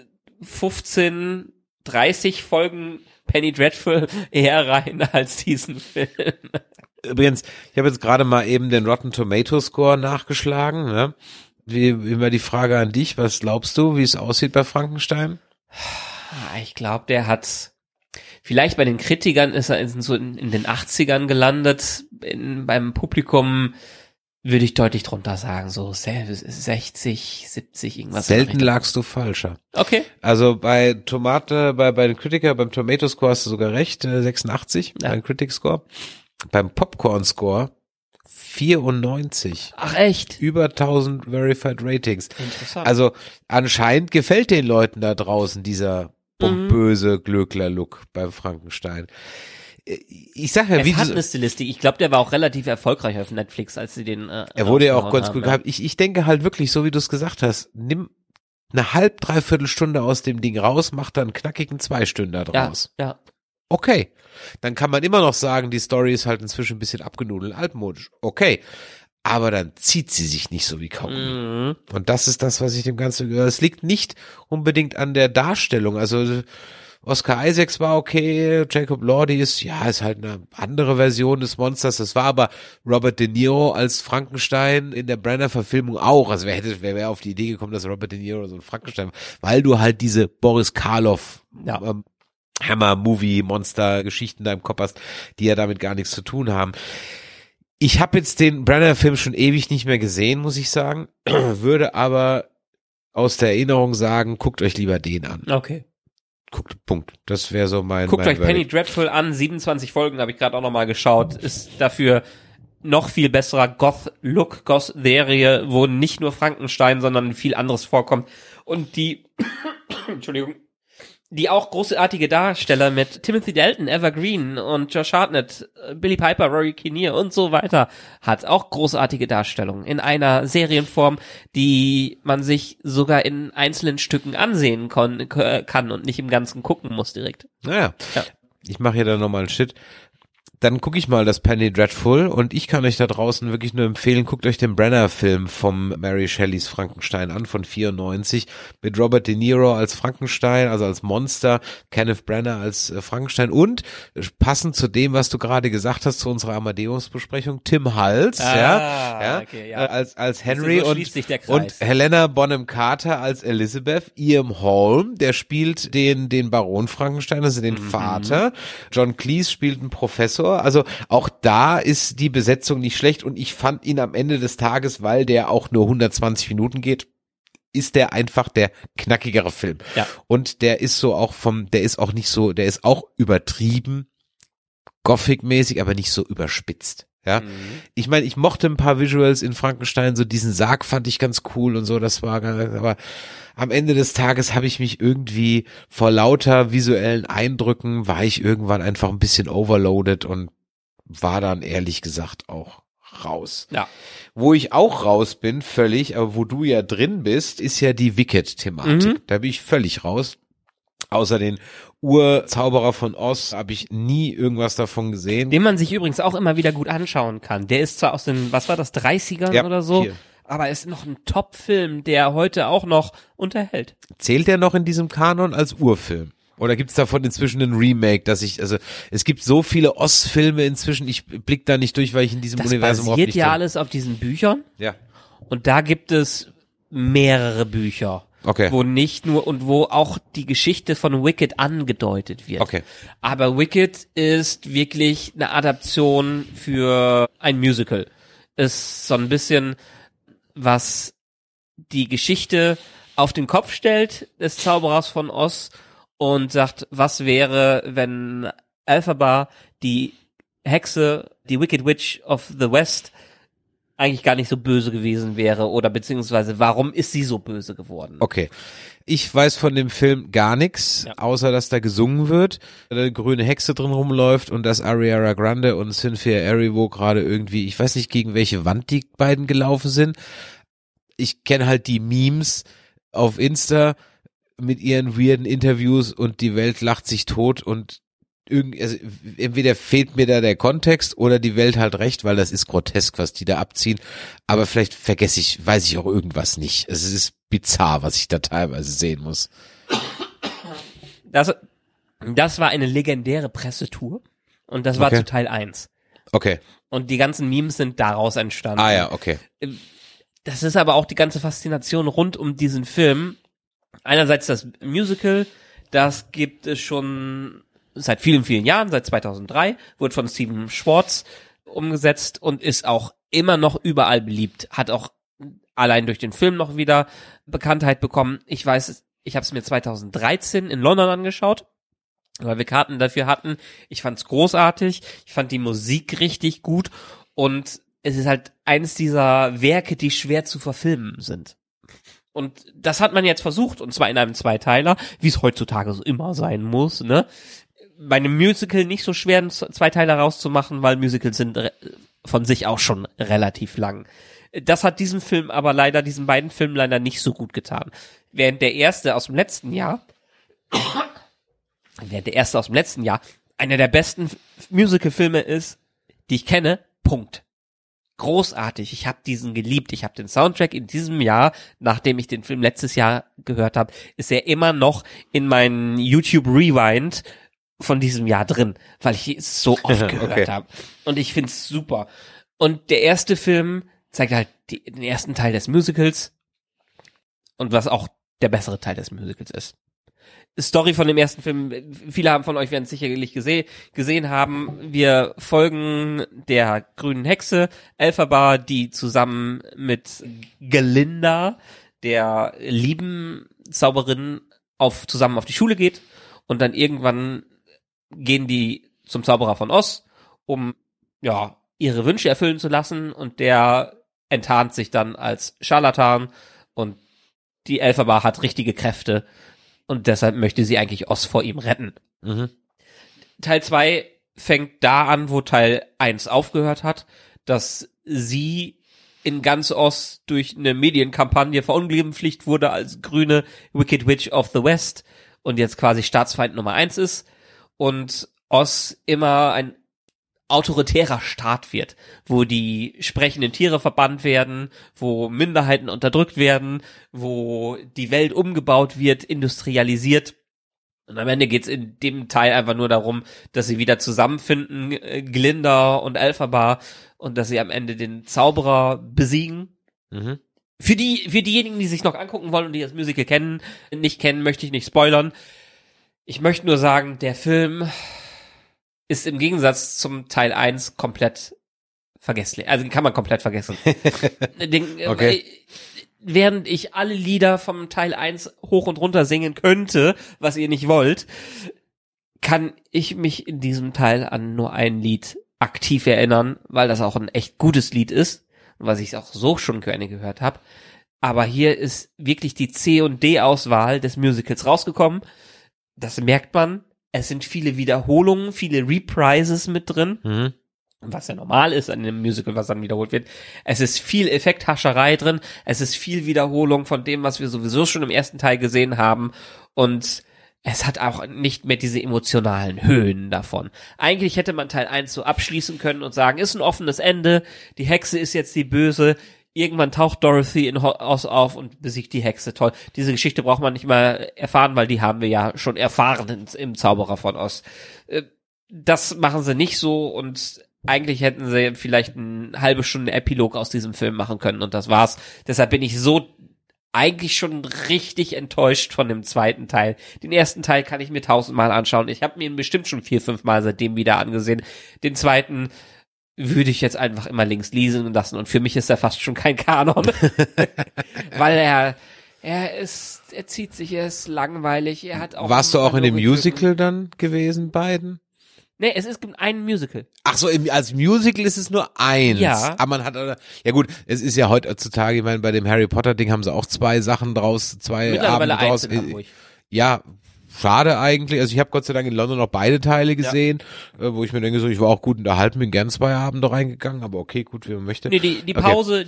15, 30 Folgen Penny Dreadful eher rein als diesen Film. Übrigens, ich habe jetzt gerade mal eben den Rotten Tomato Score nachgeschlagen. Ne? Wie immer die Frage an dich, was glaubst du, wie es aussieht bei Frankenstein? Ich glaube, der hat vielleicht bei den Kritikern ist er so in den 80ern gelandet. Beim Publikum würde ich deutlich drunter sagen, so 60, 70, irgendwas. Selten lagst du falscher. Okay. Also bei bei den Kritikern, beim Tomato Score hast du sogar recht, 86 beim Critic Score. Beim Popcorn Score 94. Ach echt? Über 1000 Verified Ratings. Interessant. Also anscheinend gefällt den Leuten da draußen dieser pompöse Glöckler-Look beim Frankenstein. Ich sag ja, wie hat eine Stilistik. Ich glaube, der war auch relativ erfolgreich auf Netflix, als sie den er wurde ja auch ganz gut gehabt. Ich denke halt wirklich, so wie du es gesagt hast, nimm eine dreiviertel Stunde aus dem Ding raus, mach dann einen knackigen 2 Stünder draus. Ja. Okay. Dann kann man immer noch sagen, die Story ist halt inzwischen ein bisschen abgenudelt, altmodisch. Okay. Aber dann zieht sie sich nicht so wie Kaugummi. Und das ist das, was ich dem Ganzen, es liegt nicht unbedingt an der Darstellung. Also Oscar Isaacs war okay, Jacob Elordi ist halt eine andere Version des Monsters. Das war aber Robert De Niro als Frankenstein in der Brenner-Verfilmung auch. Also wer wäre auf die Idee gekommen, dass Robert De Niro so ein Frankenstein war, weil du halt diese Boris Karloff Hammer-Movie-Monster-Geschichten da im Kopf hast, die ja damit gar nichts zu tun haben. Ich habe jetzt den Branagh-Film schon ewig nicht mehr gesehen, muss ich sagen, würde aber aus der Erinnerung sagen, guckt euch lieber den an. Okay. Guckt, Punkt. Das wäre so mein Guckt euch Penny Verdict. Dreadful an, 27 Folgen habe ich gerade auch nochmal geschaut, ist dafür noch viel besserer Goth-Serie, wo nicht nur Frankenstein, sondern viel anderes vorkommt und die, Entschuldigung, die auch großartige Darsteller mit Timothy Dalton, Evergreen und Josh Hartnett, Billy Piper, Rory Kinnear und so weiter hat. Auch großartige Darstellungen in einer Serienform, die man sich sogar in einzelnen Stücken ansehen kann und nicht im Ganzen gucken muss direkt. Naja, ich mache hier dann nochmal einen Shit. Dann gucke ich mal das Penny Dreadful und ich kann euch da draußen wirklich nur empfehlen, guckt euch den Branagh-Film vom Mary Shelleys Frankenstein an von 94 mit Robert De Niro als Frankenstein, also als Monster, Kenneth Branagh als Frankenstein und passend zu dem, was du gerade gesagt hast, zu unserer Amadeus-Besprechung, Tim Hals, Okay, als Henry so und Helena Bonham Carter als Elizabeth, Ian Holm, der spielt den Baron Frankenstein, also den Vater, John Cleese spielt einen Professor. Also auch da ist die Besetzung nicht schlecht und ich fand ihn am Ende des Tages, weil der auch nur 120 Minuten geht, ist der einfach der knackigere Film. Ja. Und der ist so auch der ist auch nicht so, der ist auch übertrieben, Gothic-mäßig, aber nicht so überspitzt. Ja, ich meine, ich mochte ein paar Visuals in Frankenstein, so diesen Sarg fand ich ganz cool und so, das war ganz, aber am Ende des Tages habe ich mich irgendwie vor lauter visuellen Eindrücken, war ich irgendwann einfach ein bisschen overloaded und war dann ehrlich gesagt auch raus. Ja. Wo ich auch raus bin, völlig, aber wo du ja drin bist, ist ja die Wicked-Thematik. Da bin ich völlig raus. Außer den Urzauberer von Oz habe ich nie irgendwas davon gesehen. Den man sich übrigens auch immer wieder gut anschauen kann. Der ist zwar aus den, was war das, 30ern oder so, aber ist noch ein Top-Film, der heute auch noch unterhält. Zählt der noch in diesem Kanon als Urfilm? Oder gibt's davon inzwischen ein Remake, es gibt so viele Oz-Filme inzwischen, ich blick da nicht durch, weil ich in diesem Universum überhaupt nicht. Das basiert ja alles auf diesen Büchern. Ja. Und da gibt es mehrere Bücher. Okay. Wo nicht nur und wo auch die Geschichte von Wicked angedeutet wird. Okay. Aber Wicked ist wirklich eine Adaption für ein Musical. Ist so ein bisschen, was die Geschichte auf den Kopf stellt des Zauberers von Oz und sagt, was wäre, wenn Elphaba, die Hexe, die Wicked Witch of the West, eigentlich gar nicht so böse gewesen wäre oder beziehungsweise warum ist sie so böse geworden? Okay. Ich weiß von dem Film gar nichts, außer dass da gesungen wird, da eine grüne Hexe drin rumläuft und dass Ariana Grande und Cynthia Erivo gerade irgendwie, ich weiß nicht, gegen welche Wand die beiden gelaufen sind. Ich kenne halt die Memes auf Insta mit ihren weirden Interviews und die Welt lacht sich tot und also entweder fehlt mir da der Kontext oder die Welt halt recht, weil das ist grotesk, was die da abziehen. Aber vielleicht weiß ich auch irgendwas nicht. Es ist bizarr, was ich da teilweise sehen muss. Das war eine legendäre Pressetour und das war zu Teil 1. Okay. Und die ganzen Memes sind daraus entstanden. Ah ja, okay. Das ist aber auch die ganze Faszination rund um diesen Film. Einerseits das Musical, das gibt es schon seit vielen, vielen Jahren, seit 2003, wurde von Steven Schwartz umgesetzt und ist auch immer noch überall beliebt. Hat auch allein durch den Film noch wieder Bekanntheit bekommen. Ich weiß, ich habe es mir 2013 in London angeschaut, weil wir Karten dafür hatten. Ich fand's großartig, ich fand die Musik richtig gut und es ist halt eines dieser Werke, die schwer zu verfilmen sind. Und das hat man jetzt versucht, und zwar in einem Zweiteiler, wie es heutzutage so immer sein muss, ne? Bei einem Musical nicht so schwer, einen Zweiteiler rauszumachen, weil Musicals sind von sich auch schon relativ lang. Das hat diesen beiden Filmen leider nicht so gut getan. Während der erste aus dem letzten Jahr einer der besten Musical-Filme ist, die ich kenne, Punkt. Großartig, ich habe diesen geliebt, ich habe den Soundtrack in diesem Jahr, nachdem ich den Film letztes Jahr gehört habe, ist er immer noch in meinen YouTube Rewind von diesem Jahr drin, weil ich es so oft gehört habe. Und ich find's super. Und der erste Film zeigt halt den ersten Teil des Musicals und was auch der bessere Teil des Musicals ist. Story von dem ersten Film, viele von euch werden es sicherlich gesehen haben. Wir folgen der grünen Hexe, Elphaba, die zusammen mit Glinda, der lieben Zauberin, zusammen auf die Schule geht und dann irgendwann gehen die zum Zauberer von Oz, um ihre Wünsche erfüllen zu lassen, und der enttarnt sich dann als Scharlatan und die Elphaba hat richtige Kräfte und deshalb möchte sie eigentlich Oz vor ihm retten. Mhm. Teil 2 fängt da an, wo Teil 1 aufgehört hat, dass sie in ganz Oz durch eine Medienkampagne verunglimpft wurde als grüne Wicked Witch of the West und jetzt quasi Staatsfeind Nummer 1 ist und Oz immer ein autoritärer Staat wird, wo die sprechenden Tiere verbannt werden, wo Minderheiten unterdrückt werden, wo die Welt umgebaut wird, industrialisiert. Und am Ende geht's in dem Teil einfach nur darum, dass sie wieder zusammenfinden, Glinda und Elphaba, und dass sie am Ende den Zauberer besiegen. Mhm. Für diejenigen, die sich noch angucken wollen und die das Musical nicht kennen, möchte ich nicht spoilern. Ich möchte nur sagen, der Film ist im Gegensatz zum Teil 1 komplett vergesslich. Also kann man komplett vergessen. Okay. Während ich alle Lieder vom Teil 1 hoch und runter singen könnte, was ihr nicht wollt, kann ich mich in diesem Teil an nur ein Lied aktiv erinnern, weil das auch ein echt gutes Lied ist, was ich auch so schon gerne gehört habe. Aber hier ist wirklich die C- und D-Auswahl des Musicals rausgekommen. Das merkt man. Es sind viele Wiederholungen, viele Reprises mit drin, was ja normal ist an einem Musical, was dann wiederholt wird. Es ist viel Effekthascherei drin, es ist viel Wiederholung von dem, was wir sowieso schon im ersten Teil gesehen haben, und es hat auch nicht mehr diese emotionalen Höhen davon. Eigentlich hätte man Teil 1 so abschließen können und sagen, ist ein offenes Ende, die Hexe ist jetzt die Böse, irgendwann taucht Dorothy in Oz auf und besiegt die Hexe. Toll. Diese Geschichte braucht man nicht mal erfahren, weil die haben wir ja schon erfahren im Zauberer von Oz. Das machen sie nicht so, und eigentlich hätten sie vielleicht eine halbe Stunde Epilog aus diesem Film machen können und das war's. Deshalb bin ich so eigentlich schon richtig enttäuscht von dem zweiten Teil. Den ersten Teil kann ich mir 1000-mal anschauen. Ich habe mir ihn bestimmt schon 4-5 Mal seitdem wieder angesehen. Den zweiten würde ich jetzt einfach immer links liegen lassen, und für mich ist er fast schon kein Kanon. Weil er zieht sich, er ist langweilig, er hat auch... Warst du auch in dem Musical dann gewesen, beiden? Nee, es gibt ein Musical. Ach so, als Musical ist es nur eins. Ja. Aber man hat, ja gut, es ist ja heutzutage, ich meine, bei dem Harry Potter Ding haben sie auch 2 Sachen draus, 2 Abende draus. Ja, schade eigentlich. Also ich habe Gott sei Dank in London noch beide Teile gesehen, wo ich mir denke, so, ich war auch gut unterhalten, bin gern 2 Abende reingegangen, aber okay, gut, wie man möchte. Nee, die Pause,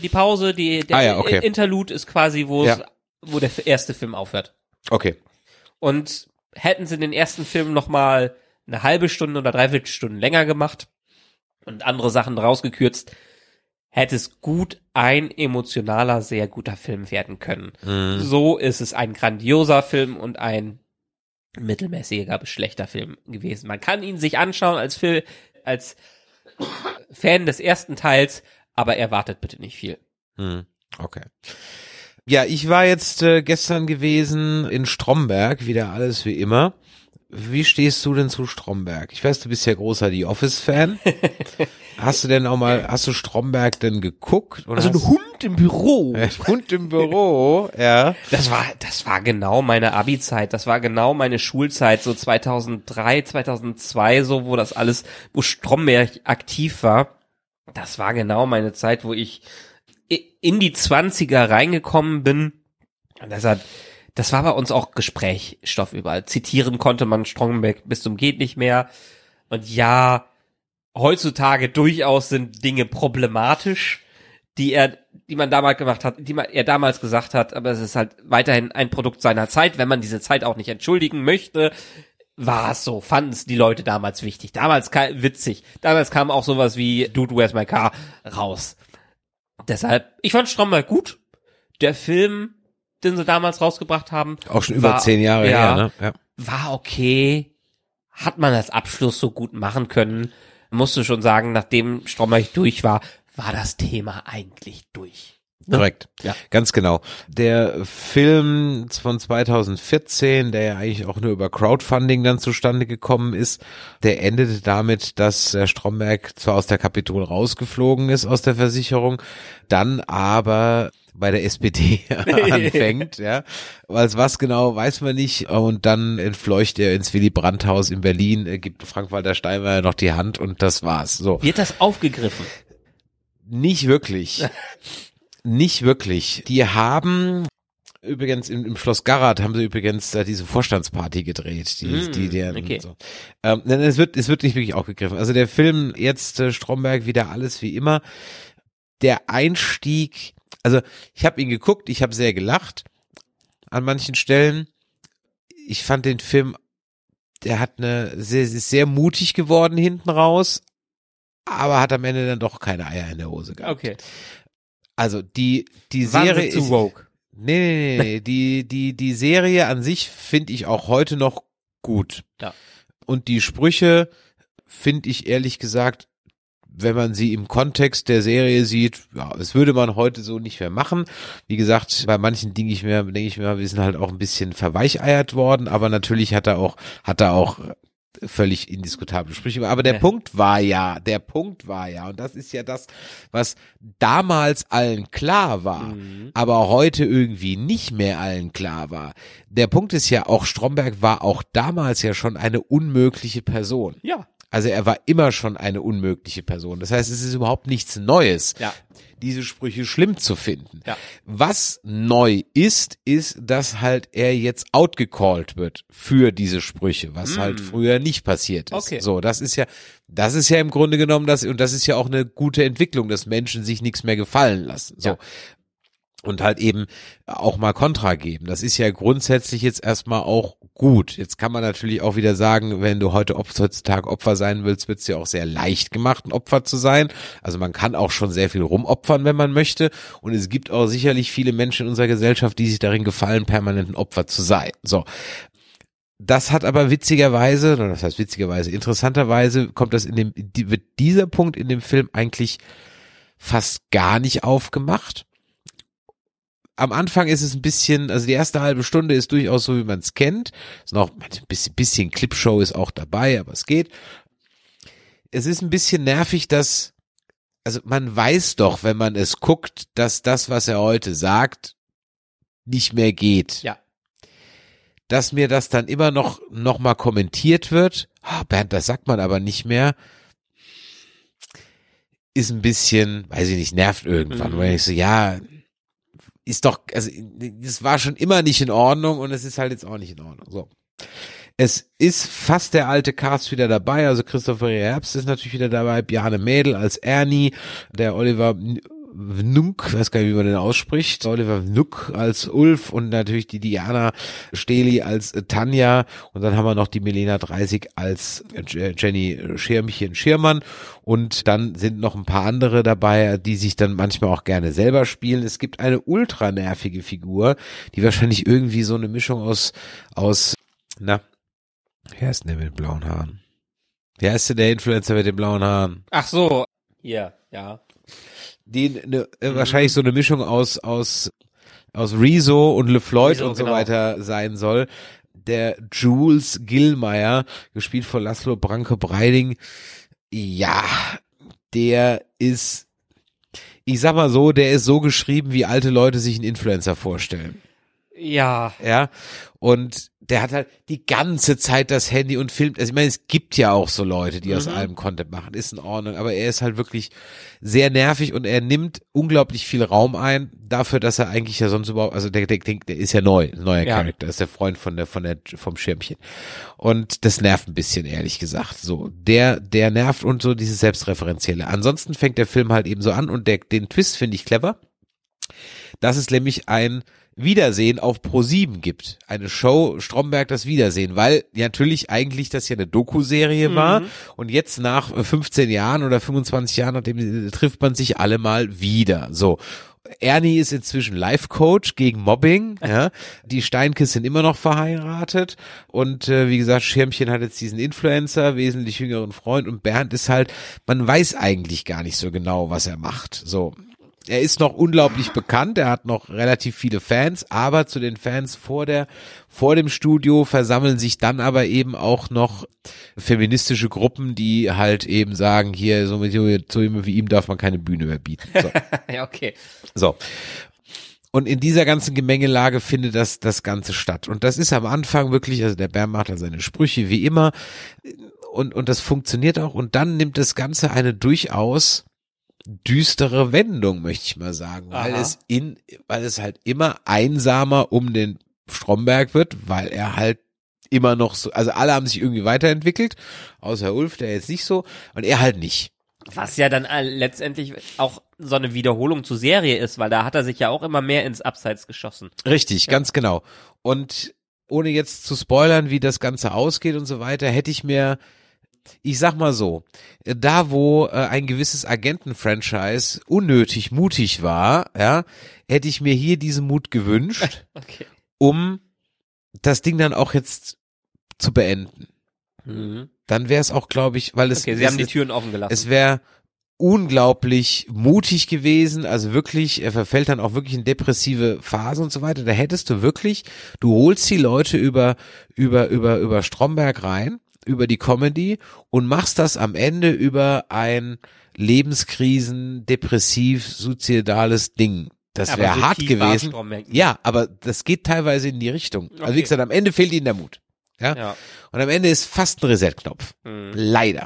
der Interlude ist quasi, wo der erste Film aufhört. Okay. Und hätten sie den ersten Film nochmal eine halbe Stunde oder 3/4 Stunden länger gemacht und andere Sachen rausgekürzt, hätte es gut ein emotionaler, sehr guter Film werden können. Mhm. So ist es ein grandioser Film und ein mittelmäßiger bis schlechter Film gewesen. Man kann ihn sich anschauen als Fan des ersten Teils, aber erwartet bitte nicht viel. Okay. Ja, ich war jetzt gestern gewesen in Stromberg, wieder alles wie immer. Wie stehst du denn zu Stromberg? Ich weiß, du bist ja großer The Office-Fan. Hast du Stromberg denn geguckt? Oder also ein Hund im Büro. Hund im Büro, ja. Das war genau meine Abi-Zeit, das war genau meine Schulzeit, so 2003, 2002, so, wo Stromberg aktiv war. Das war genau meine Zeit, wo ich in die 20er reingekommen bin. Und das war bei uns auch Gesprächsstoff überall. Zitieren konnte man Stromberg bis zum geht nicht mehr. Und ja, heutzutage durchaus sind Dinge problematisch, die man damals gemacht hat, die er damals gesagt hat, aber es ist halt weiterhin ein Produkt seiner Zeit. Wenn man diese Zeit auch nicht entschuldigen möchte, war es so, fanden es die Leute damals wichtig. Witzig. Damals kam auch sowas wie Dude, Where's My Car raus. Deshalb, ich fand Stromberg gut. Der Film, den sie damals rausgebracht haben, auch schon über 10 Jahre her, ne? Ja. War okay. Hat man als Abschluss so gut machen können. Musste schon sagen, nachdem Stromberg durch war das Thema eigentlich durch. Korrekt, ja, ganz genau. Der Film von 2014, der ja eigentlich auch nur über Crowdfunding dann zustande gekommen ist, der endete damit, dass der Stromberg zwar aus der Kapitol rausgeflogen ist, aus der Versicherung, dann aber bei der SPD anfängt, ja. Als was genau, weiß man nicht. Und dann entfleucht er ins Willy Brandt-Haus in Berlin, gibt Frank-Walter Steinmeier noch die Hand und das war's. So. Wird das aufgegriffen? Nicht wirklich. Nicht wirklich. Die haben übrigens im Schloss Garat haben sie übrigens diese Vorstandsparty gedreht, okay. So. Es wird nicht wirklich aufgegriffen. Also der Film jetzt Stromberg wieder alles wie immer. Der Einstieg, also ich habe ihn geguckt, ich habe sehr gelacht an manchen Stellen. Ich fand den Film, der hat ist sehr mutig geworden hinten raus, aber hat am Ende dann doch keine Eier in der Hose gehabt. Okay. Also die Serie ist zu woke. Nee, die Serie an sich finde ich auch heute noch gut. Ja. Und die Sprüche finde ich ehrlich gesagt, wenn man sie im Kontext der Serie sieht, ja, das würde man heute so nicht mehr machen. Wie gesagt, bei manchen denke ich mir, wir sind halt auch ein bisschen verweicheiert worden, aber natürlich hat er auch völlig indiskutable Sprüche. Aber der Punkt war ja, und das ist ja das, was damals allen klar war, aber heute irgendwie nicht mehr allen klar war. Der Punkt ist ja auch, Stromberg war auch damals ja schon eine unmögliche Person. Ja. Also er war immer schon eine unmögliche Person. Das heißt, es ist überhaupt nichts Neues, diese Sprüche schlimm zu finden. Ja. Was neu ist, dass halt er jetzt outgecallt wird für diese Sprüche, was halt früher nicht passiert ist. Okay. So, das ist ja im Grunde genommen und das ist ja auch eine gute Entwicklung, dass Menschen sich nichts mehr gefallen lassen. So. Ja. Und halt eben auch mal Kontra geben. Das ist ja grundsätzlich jetzt erstmal auch gut. Jetzt kann man natürlich auch wieder sagen, wenn du heutzutage Opfer sein willst, wird es ja auch sehr leicht gemacht, ein Opfer zu sein. Also man kann auch schon sehr viel rumopfern, wenn man möchte. Und es gibt auch sicherlich viele Menschen in unserer Gesellschaft, die sich darin gefallen, permanent ein Opfer zu sein. So. Das hat aber interessanterweise kommt das wird dieser Punkt in dem Film eigentlich fast gar nicht aufgemacht. Am Anfang ist es ein bisschen, also die erste halbe Stunde ist durchaus so, wie man es kennt. Ist noch ein bisschen Clipshow ist auch dabei, aber es geht. Es ist ein bisschen nervig, also man weiß doch, wenn man es guckt, dass das, was er heute sagt, nicht mehr geht. Ja. Dass mir das dann immer noch mal kommentiert wird, Bernd, das sagt man aber nicht mehr, ist ein bisschen, weiß ich nicht, nervt irgendwann, weil ich so, ja, ist doch, also es war schon immer nicht in Ordnung und es ist halt jetzt auch nicht in Ordnung. So. Es ist fast der alte Cast wieder dabei, also Christopher Herbst ist natürlich wieder dabei, Bjarne Mädel als Ernie, der Oliver Wnuk, weiß gar nicht, wie man den ausspricht, Oliver Wnuk als Ulf und natürlich die Diana Stehli als Tanja und dann haben wir noch die Milena Dreisig als Jenny Schirmann und dann sind noch ein paar andere dabei, die sich dann manchmal auch gerne selber spielen. Es gibt eine ultra nervige Figur, die wahrscheinlich irgendwie so eine Mischung aus wer ist denn der mit den blauen Haaren? Wer ist denn der Influencer mit den blauen Haaren? Ach so, ja. Die wahrscheinlich so eine Mischung aus Rezo und LeFloid Rezo, und so weiter sein soll. Der Jules Gillmeier, gespielt von Laszlo Branko-Breiding, ja, der ist, ich sag mal so, der ist so geschrieben, wie alte Leute sich einen Influencer vorstellen. Ja. Ja, und der hat halt die ganze Zeit das Handy und filmt. Also ich meine, es gibt ja auch so Leute, die aus allem Content machen, ist in Ordnung, aber er ist halt wirklich sehr nervig und er nimmt unglaublich viel Raum ein, dafür, dass er eigentlich ja sonst überhaupt, also der ist ja ein neuer Charakter, ist der Freund vom Schirmchen. Und das nervt ein bisschen, ehrlich gesagt. So, der nervt und so dieses Selbstreferenzielle. Ansonsten fängt der Film halt eben so an und den Twist finde ich clever. Das ist nämlich ein Wiedersehen auf Pro7 gibt. Eine Show, Stromberg das Wiedersehen, weil natürlich eigentlich das ja eine Doku-Serie war und jetzt nach 15 Jahren oder 25 Jahren, nachdem trifft man sich alle mal wieder. So. Ernie ist inzwischen Life-Coach gegen Mobbing, ja. Die Steinkes sind immer noch verheiratet und wie gesagt, Schirmchen hat jetzt diesen Influencer, wesentlich jüngeren Freund und Bernd ist halt, man weiß eigentlich gar nicht so genau, was er macht. So. er ist noch unglaublich bekannt, er hat noch relativ viele Fans, aber zu den Fans vor dem Studio versammeln sich dann aber eben auch noch feministische Gruppen, die halt eben sagen, hier, so mit jemandem wie ihm darf man keine Bühne mehr bieten. So. Ja, okay. So. Und in dieser ganzen Gemengelage findet das Ganze statt. Und das ist am Anfang wirklich, also der Bam macht da seine Sprüche wie immer und das funktioniert auch. Und dann nimmt das Ganze eine durchaus düstere Wendung, möchte ich mal sagen, weil es halt immer einsamer um den Stromberg wird, weil er halt immer noch so, also alle haben sich irgendwie weiterentwickelt, außer Ulf, der jetzt nicht so, und er halt nicht. Was ja dann letztendlich auch so eine Wiederholung zur Serie ist, weil da hat er sich ja auch immer mehr ins Abseits geschossen. Richtig, ja. Ganz genau. Und ohne jetzt zu spoilern, wie das Ganze ausgeht und so weiter, hätte ich mir, ich sag mal so, da wo ein gewisses Agenten-Franchise unnötig mutig war, ja, hätte ich mir hier diesen Mut gewünscht, okay. um das Ding dann auch jetzt zu beenden. Mhm. Dann wäre es auch, glaube ich, weil es... Okay, sie haben die Türen offen gelassen. Es wäre unglaublich mutig gewesen, also wirklich, er verfällt dann auch wirklich in depressive Phase und so weiter. Da hättest du wirklich, du holst die Leute über Stromberg rein, über die Comedy und machst das am Ende über ein Lebenskrisen, depressiv, suizidales Ding. Das wäre so hart gewesen. Ja, aber das geht teilweise in die Richtung. Okay. Also wie gesagt, am Ende fehlt ihnen der Mut. Ja. Und am Ende ist fast ein Reset-Knopf. Leider.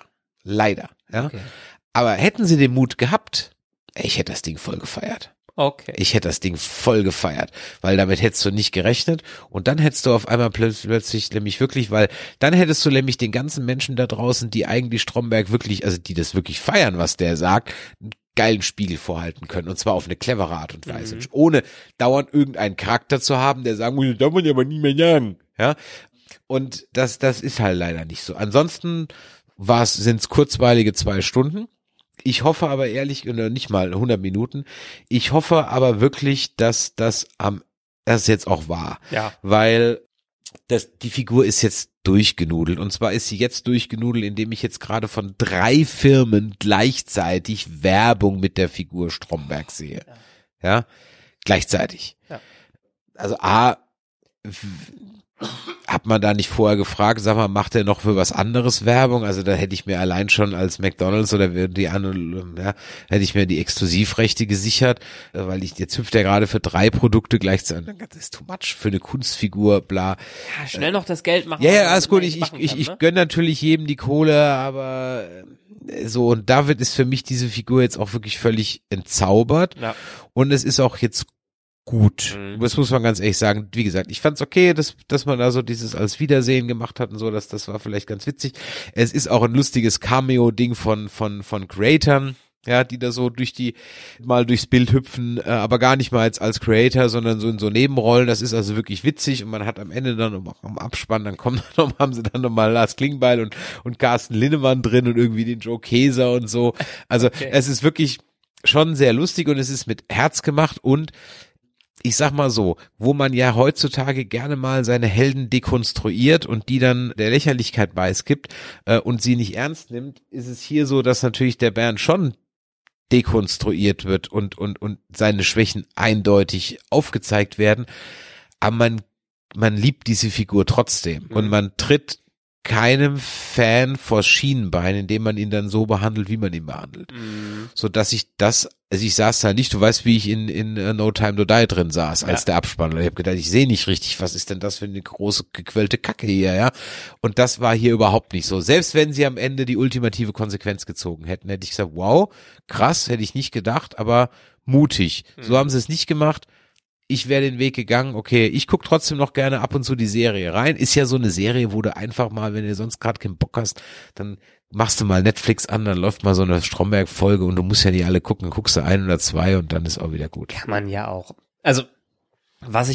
Ja. Okay. Aber hätten sie den Mut gehabt, ich hätte das Ding voll gefeiert. Okay. Ich hätte das Ding voll gefeiert, weil damit hättest du nicht gerechnet und dann hättest du auf einmal plötzlich nämlich wirklich, weil dann hättest du nämlich den ganzen Menschen da draußen, die eigentlich Stromberg wirklich, also die das wirklich feiern, was der sagt, einen geilen Spiegel vorhalten können und zwar auf eine clevere Art und Weise, ohne dauernd irgendeinen Charakter zu haben, der sagen muss, das darf man ja aber nie mehr jagen, ja. Und das ist halt leider nicht so. Ansonsten sind es kurzweilige 2 Stunden. Ich hoffe aber ehrlich, oder nicht mal 100 Minuten, ich hoffe aber wirklich, dass das jetzt auch war. Ja. Weil die Figur ist jetzt durchgenudelt. Und zwar ist sie jetzt durchgenudelt, indem ich jetzt gerade von 3 Firmen gleichzeitig Werbung mit der Figur Stromberg sehe. Ja, gleichzeitig. Ja. Also hat man da nicht vorher gefragt, sag mal, macht er noch für was anderes Werbung? Also da hätte ich mir allein schon als McDonald's oder hätte ich mir die Exklusivrechte gesichert, weil jetzt hüpft er gerade für 3 Produkte gleichzeitig. Das ist too much für eine Kunstfigur, bla. Ja, schnell noch das Geld machen. Ja, alles gut. Ich gönne natürlich jedem die Kohle, aber so, und David ist für mich diese Figur jetzt auch wirklich völlig entzaubert. Ja. Und es ist auch jetzt gut. Das muss man ganz ehrlich sagen. Wie gesagt, ich fand's okay, dass man da so dieses als Wiedersehen gemacht hat und so, das war vielleicht ganz witzig. Es ist auch ein lustiges Cameo-Ding von Creatoren, ja, die da so mal durchs Bild hüpfen, aber gar nicht mal als Creator, sondern so in so Nebenrollen. Das ist also wirklich witzig und man hat am Ende dann am Abspann, haben sie dann nochmal Lars Klingbeil und Carsten Linnemann drin und irgendwie den Joe Keser und so. Also Es ist wirklich schon sehr lustig und es ist mit Herz gemacht und ich sag mal so, wo man ja heutzutage gerne mal seine Helden dekonstruiert und die dann der Lächerlichkeit preisgibt und sie nicht ernst nimmt, ist es hier so, dass natürlich der Bernd schon dekonstruiert wird und seine Schwächen eindeutig aufgezeigt werden, aber man liebt diese Figur trotzdem und man tritt keinem Fan vor Schienenbein, indem man ihn dann so behandelt, wie man ihn behandelt. So dass ich saß da nicht, du weißt, wie ich in No Time to Die drin saß, als der Abspann. Und ich habe gedacht, ich sehe nicht richtig, was ist denn das für eine große gequälte Kacke hier, ja? Und das war hier überhaupt nicht so. Selbst wenn sie am Ende die ultimative Konsequenz gezogen hätten, hätte ich gesagt, wow, krass, hätte ich nicht gedacht, aber mutig. So haben sie es nicht gemacht. Ich wäre den Weg gegangen, okay, ich gucke trotzdem noch gerne ab und zu die Serie rein. Ist ja so eine Serie, wo du einfach mal, wenn du sonst gerade keinen Bock hast, dann machst du mal Netflix an, dann läuft mal so eine Stromberg-Folge und du musst ja nicht alle gucken, guckst du 1 oder 2 und dann ist auch wieder gut. Kann man ja auch. Also, was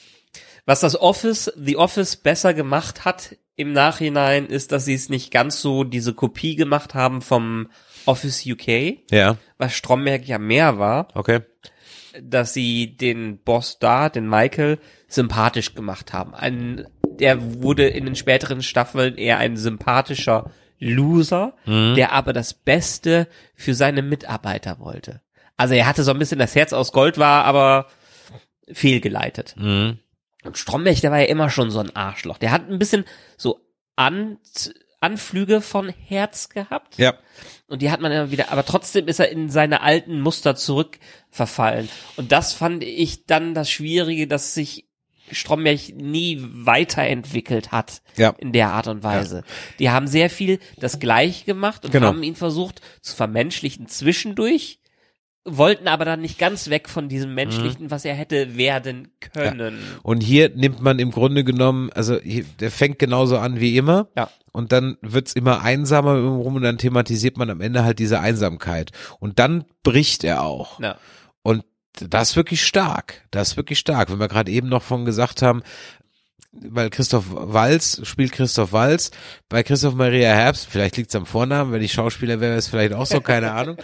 The Office besser gemacht hat im Nachhinein, ist, dass sie es nicht ganz so diese Kopie gemacht haben vom Office UK. Ja. Was Stromberg ja mehr war. Okay. Dass sie den Boss da, den Michael, sympathisch gemacht haben. Der wurde in den späteren Staffeln eher ein sympathischer Loser, der aber das Beste für seine Mitarbeiter wollte. Also er hatte so ein bisschen das Herz aus Gold, war aber fehlgeleitet. Mhm. Und Stromberg, der war ja immer schon so ein Arschloch. Der hat ein bisschen so Anflüge von Herz gehabt. Ja. Und die hat man immer wieder, aber trotzdem ist er in seine alten Muster zurückverfallen. Und das fand ich dann das Schwierige, dass sich Stromberg nie weiterentwickelt hat in der Art und Weise. Ja. Die haben sehr viel das Gleiche gemacht und haben ihn versucht zu vermenschlichen zwischendurch, wollten aber dann nicht ganz weg von diesem Menschlichen, was er hätte werden können. Ja. Und hier nimmt man im Grunde genommen, also der fängt genauso an wie immer. Ja. Und dann wird's immer einsamer rum und dann thematisiert man am Ende halt diese Einsamkeit. Und dann bricht er auch. Ja. Und das ist wirklich stark. Das ist wirklich stark. Wenn wir gerade eben noch von gesagt haben, weil Christoph Waltz, bei Christoph Maria Herbst, vielleicht liegt's am Vornamen, wenn ich Schauspieler wäre, wäre es vielleicht auch so, keine Ahnung.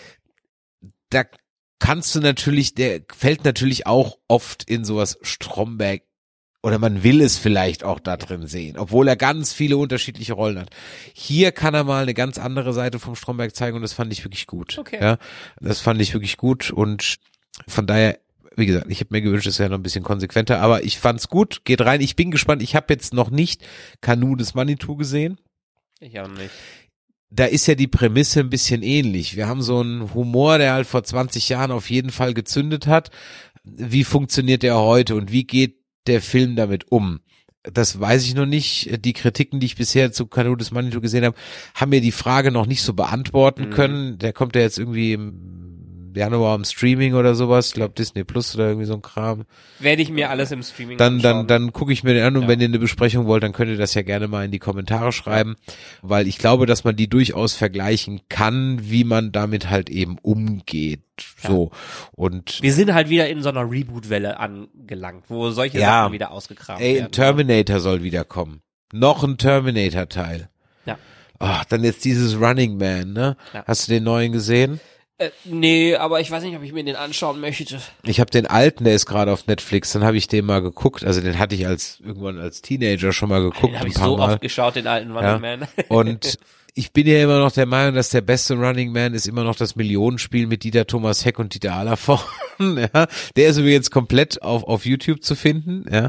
Da kannst du natürlich, der fällt natürlich auch oft in sowas Stromberg, oder man will es vielleicht auch da drin sehen, obwohl er ganz viele unterschiedliche Rollen hat. Hier kann er mal eine ganz andere Seite vom Stromberg zeigen und das fand ich wirklich gut. Okay. Ja, das fand ich wirklich gut und von daher, wie gesagt, ich habe mir gewünscht, es wäre noch ein bisschen konsequenter, aber ich fand's gut, geht rein. Ich bin gespannt, ich habe jetzt noch nicht Canoe des Manitou gesehen. Ich auch nicht. Da ist ja die Prämisse ein bisschen ähnlich. Wir haben so einen Humor, der halt vor 20 Jahren auf jeden Fall gezündet hat. Wie funktioniert der heute und wie geht der Film damit um? Das weiß ich noch nicht. Die Kritiken, die ich bisher zu Canoe des Manitou gesehen habe, haben mir die Frage noch nicht so beantworten können. Der kommt ja jetzt irgendwie im Januar im Streaming oder sowas. Ich glaube Disney Plus oder irgendwie so ein Kram. Werde ich mir alles im Streaming anschauen. Dann gucke ich mir den an und wenn ihr eine Besprechung wollt, dann könnt ihr das ja gerne mal in die Kommentare schreiben, weil ich glaube, dass man die durchaus vergleichen kann, wie man damit halt eben umgeht. So. Und wir sind halt wieder in so einer Reboot-Welle angelangt, wo solche Sachen wieder ausgekramt werden. Ein Terminator soll wiederkommen. Noch ein Terminator-Teil. Ja. Ach, dann jetzt dieses Running Man, ne? Ja. Hast du den neuen gesehen? Nee, aber ich weiß nicht, ob ich mir den anschauen möchte. Ich habe den alten, der ist gerade auf Netflix, dann habe ich den mal geguckt, also den hatte ich irgendwann als Teenager schon mal geguckt. Den habe ich so oft geschaut, den alten Running Man. Und ich bin ja immer noch der Meinung, dass der beste Running Man ist immer noch das Millionenspiel mit Dieter Thomas Heck und Dieter Hallervorden. Ja. Der ist übrigens komplett auf YouTube zu finden. Ja.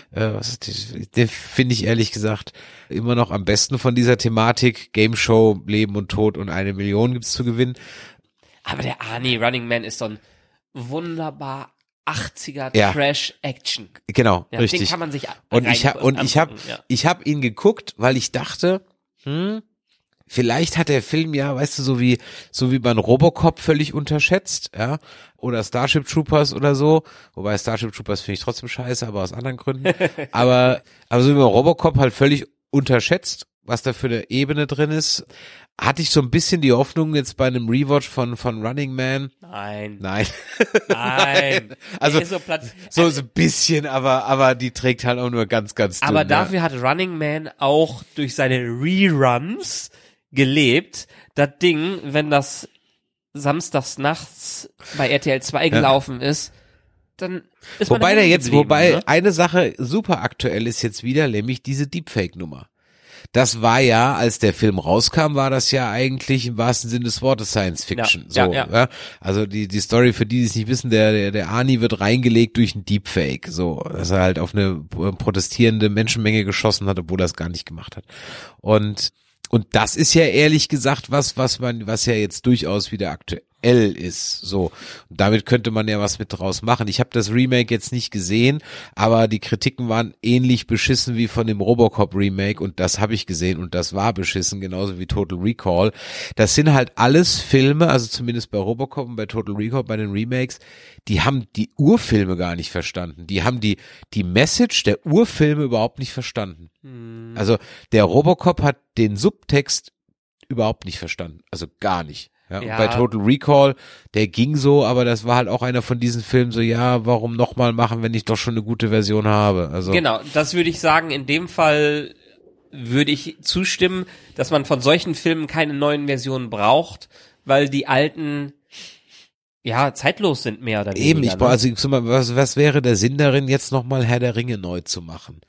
Den finde ich ehrlich gesagt immer noch am besten von dieser Thematik. Game Show, Leben und Tod und 1 Million gibt's zu gewinnen. Aber der Arnie Running Man ist so ein wunderbar 80er Trash-Action. Genau, richtig. Den kann man sich ich hab ihn geguckt, weil ich dachte, vielleicht hat der Film ja, weißt du, so wie man Robocop völlig unterschätzt, ja, oder Starship Troopers oder so, wobei Starship Troopers finde ich trotzdem scheiße, aber aus anderen Gründen, aber so wie man Robocop halt völlig unterschätzt, was da für eine Ebene drin ist, hatte ich so ein bisschen die Hoffnung jetzt bei einem Rewatch von Running Man. Nein. Also so ein bisschen, aber die trägt halt auch nur ganz, ganz dünn. Aber dafür hat Running Man auch durch seine Reruns gelebt. Das Ding, wenn das samstags nachts bei RTL 2 gelaufen ist, dann ist man wobei eine Sache super aktuell ist jetzt wieder, nämlich diese Deepfake-Nummer. Das war ja, als der Film rauskam, war das ja eigentlich im wahrsten Sinne des Wortes Science Fiction. Ja. Also die Story, für die es nicht wissen, der Arnie wird reingelegt durch ein Deepfake, so, dass er halt auf eine protestierende Menschenmenge geschossen hat, obwohl er es gar nicht gemacht hat. Und das ist ja ehrlich gesagt was ja jetzt durchaus wieder aktuell ist, so. Und damit könnte man ja was mit draus machen. Ich habe das Remake jetzt nicht gesehen, aber die Kritiken waren ähnlich beschissen wie von dem Robocop Remake und das habe ich gesehen und das war beschissen, genauso wie Total Recall. Das sind halt alles Filme, also zumindest bei Robocop und bei Total Recall, bei den Remakes, die haben die Urfilme gar nicht verstanden. Die haben die Message der Urfilme überhaupt nicht verstanden. Also der Robocop hat den Subtext überhaupt nicht verstanden, also gar nicht. Ja. Bei Total Recall, der ging so, aber das war halt auch einer von diesen Filmen so, ja, warum nochmal machen, wenn ich doch schon eine gute Version habe? Also genau, das würde ich sagen, in dem Fall würde ich zustimmen, dass man von solchen Filmen keine neuen Versionen braucht, weil die alten zeitlos sind mehr oder weniger. Eben, was wäre der Sinn darin, jetzt nochmal Herr der Ringe neu zu machen?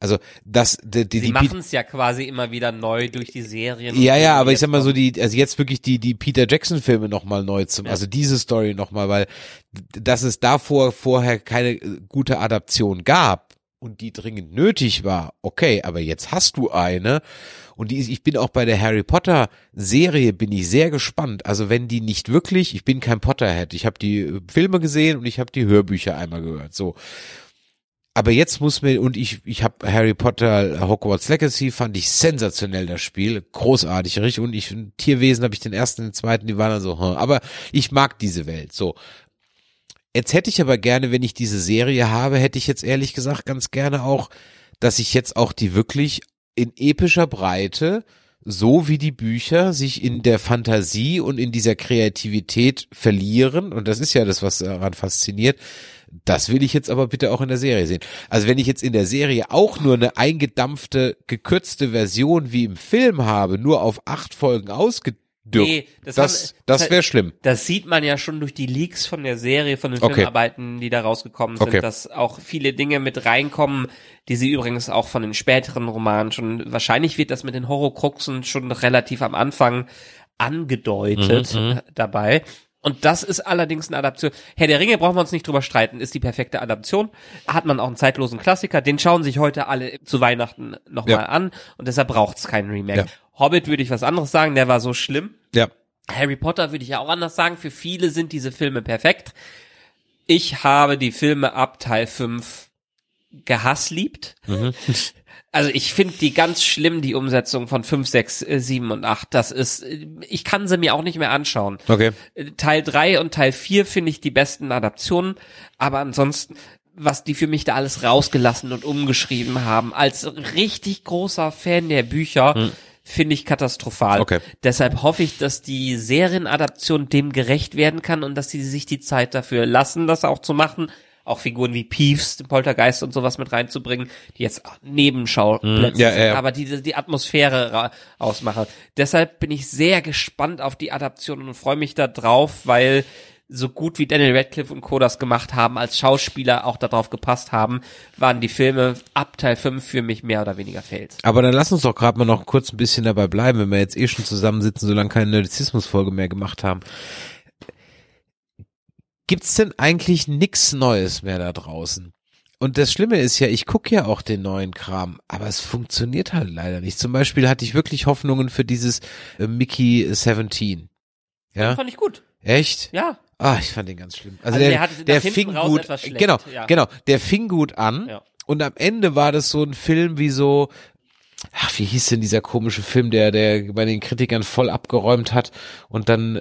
Also Sie machen es ja quasi immer wieder neu durch die Serien. Ja, aber ich sag mal so also jetzt wirklich die Peter Jackson Filme nochmal neu also diese Story nochmal, weil dass es vorher keine gute Adaption gab und die dringend nötig war, okay, aber jetzt hast du eine und ich bin auch bei der Harry Potter Serie bin ich sehr gespannt, also wenn die nicht wirklich, ich bin kein Potterhead, ich habe die Filme gesehen und ich habe die Hörbücher einmal gehört, so. Aber jetzt muss mir, und ich habe Harry Potter Hogwarts Legacy, fand ich sensationell, das Spiel, großartig, richtig, und Tierwesen habe ich den ersten, den zweiten, die waren dann so, aber ich mag diese Welt, so. Jetzt hätte ich aber gerne, wenn ich diese Serie habe, hätte ich jetzt ehrlich gesagt ganz gerne auch, dass ich jetzt auch die wirklich in epischer Breite, so wie die Bücher sich in der Fantasie und in dieser Kreativität verlieren, und das ist ja das, was daran fasziniert, das will ich jetzt aber bitte auch in der Serie sehen. Also wenn ich jetzt in der Serie auch nur eine eingedampfte, gekürzte Version wie im Film habe, nur auf 8 Folgen das wäre schlimm. Das sieht man ja schon durch die Leaks von der Serie, von den Filmarbeiten, die da rausgekommen sind, dass auch viele Dinge mit reinkommen, die sie übrigens auch von den späteren Romanen schon, wahrscheinlich wird das mit den Horrocruxen schon relativ am Anfang angedeutet dabei. Und das ist allerdings eine Adaption. Herr der Ringe, brauchen wir uns nicht drüber streiten, ist die perfekte Adaption. Hat man auch einen zeitlosen Klassiker, den schauen sich heute alle zu Weihnachten nochmal an und deshalb braucht's keinen Remake. Ja. Hobbit würde ich was anderes sagen, der war so schlimm. Ja. Harry Potter würde ich ja auch anders sagen, für viele sind diese Filme perfekt. Ich habe die Filme ab Teil 5 gehassliebt. Also ich finde die ganz schlimm, die Umsetzung von 5, 6, 7 und 8. Das ist, ich kann sie mir auch nicht mehr anschauen. Okay. Teil 3 und Teil 4 finde ich die besten Adaptionen, aber ansonsten, was die für mich da alles rausgelassen und umgeschrieben haben, als richtig großer Fan der Bücher, finde ich katastrophal. Okay. Deshalb hoffe ich, dass die Serienadaption dem gerecht werden kann und dass sie sich die Zeit dafür lassen, das auch zu machen. Auch Figuren wie Peeves, den Poltergeist und sowas mit reinzubringen, die jetzt Nebenschauplätze sind, aber die Atmosphäre ausmachen. Deshalb bin ich sehr gespannt auf die Adaption und freue mich da drauf, weil so gut wie Daniel Radcliffe und Co. das gemacht haben, als Schauspieler auch darauf gepasst haben, waren die Filme ab Teil 5 für mich mehr oder weniger Fails. Aber dann lass uns doch gerade mal noch kurz ein bisschen dabei bleiben, wenn wir jetzt schon zusammensitzen, solange keine Nerdizismus-Folge mehr gemacht haben. Gibt's denn eigentlich nix Neues mehr da draußen? Und das Schlimme ist ja, ich gucke ja auch den neuen Kram, aber es funktioniert halt leider nicht. Zum Beispiel hatte ich wirklich Hoffnungen für dieses Mickey 17. Ja? Den fand ich gut. Echt? Ja. Ah, ich fand den ganz schlimm. Also der fing gut, genau, der fing gut an und am Ende war das so ein Film wie so, wie hieß denn dieser komische Film, der bei den Kritikern voll abgeräumt hat und dann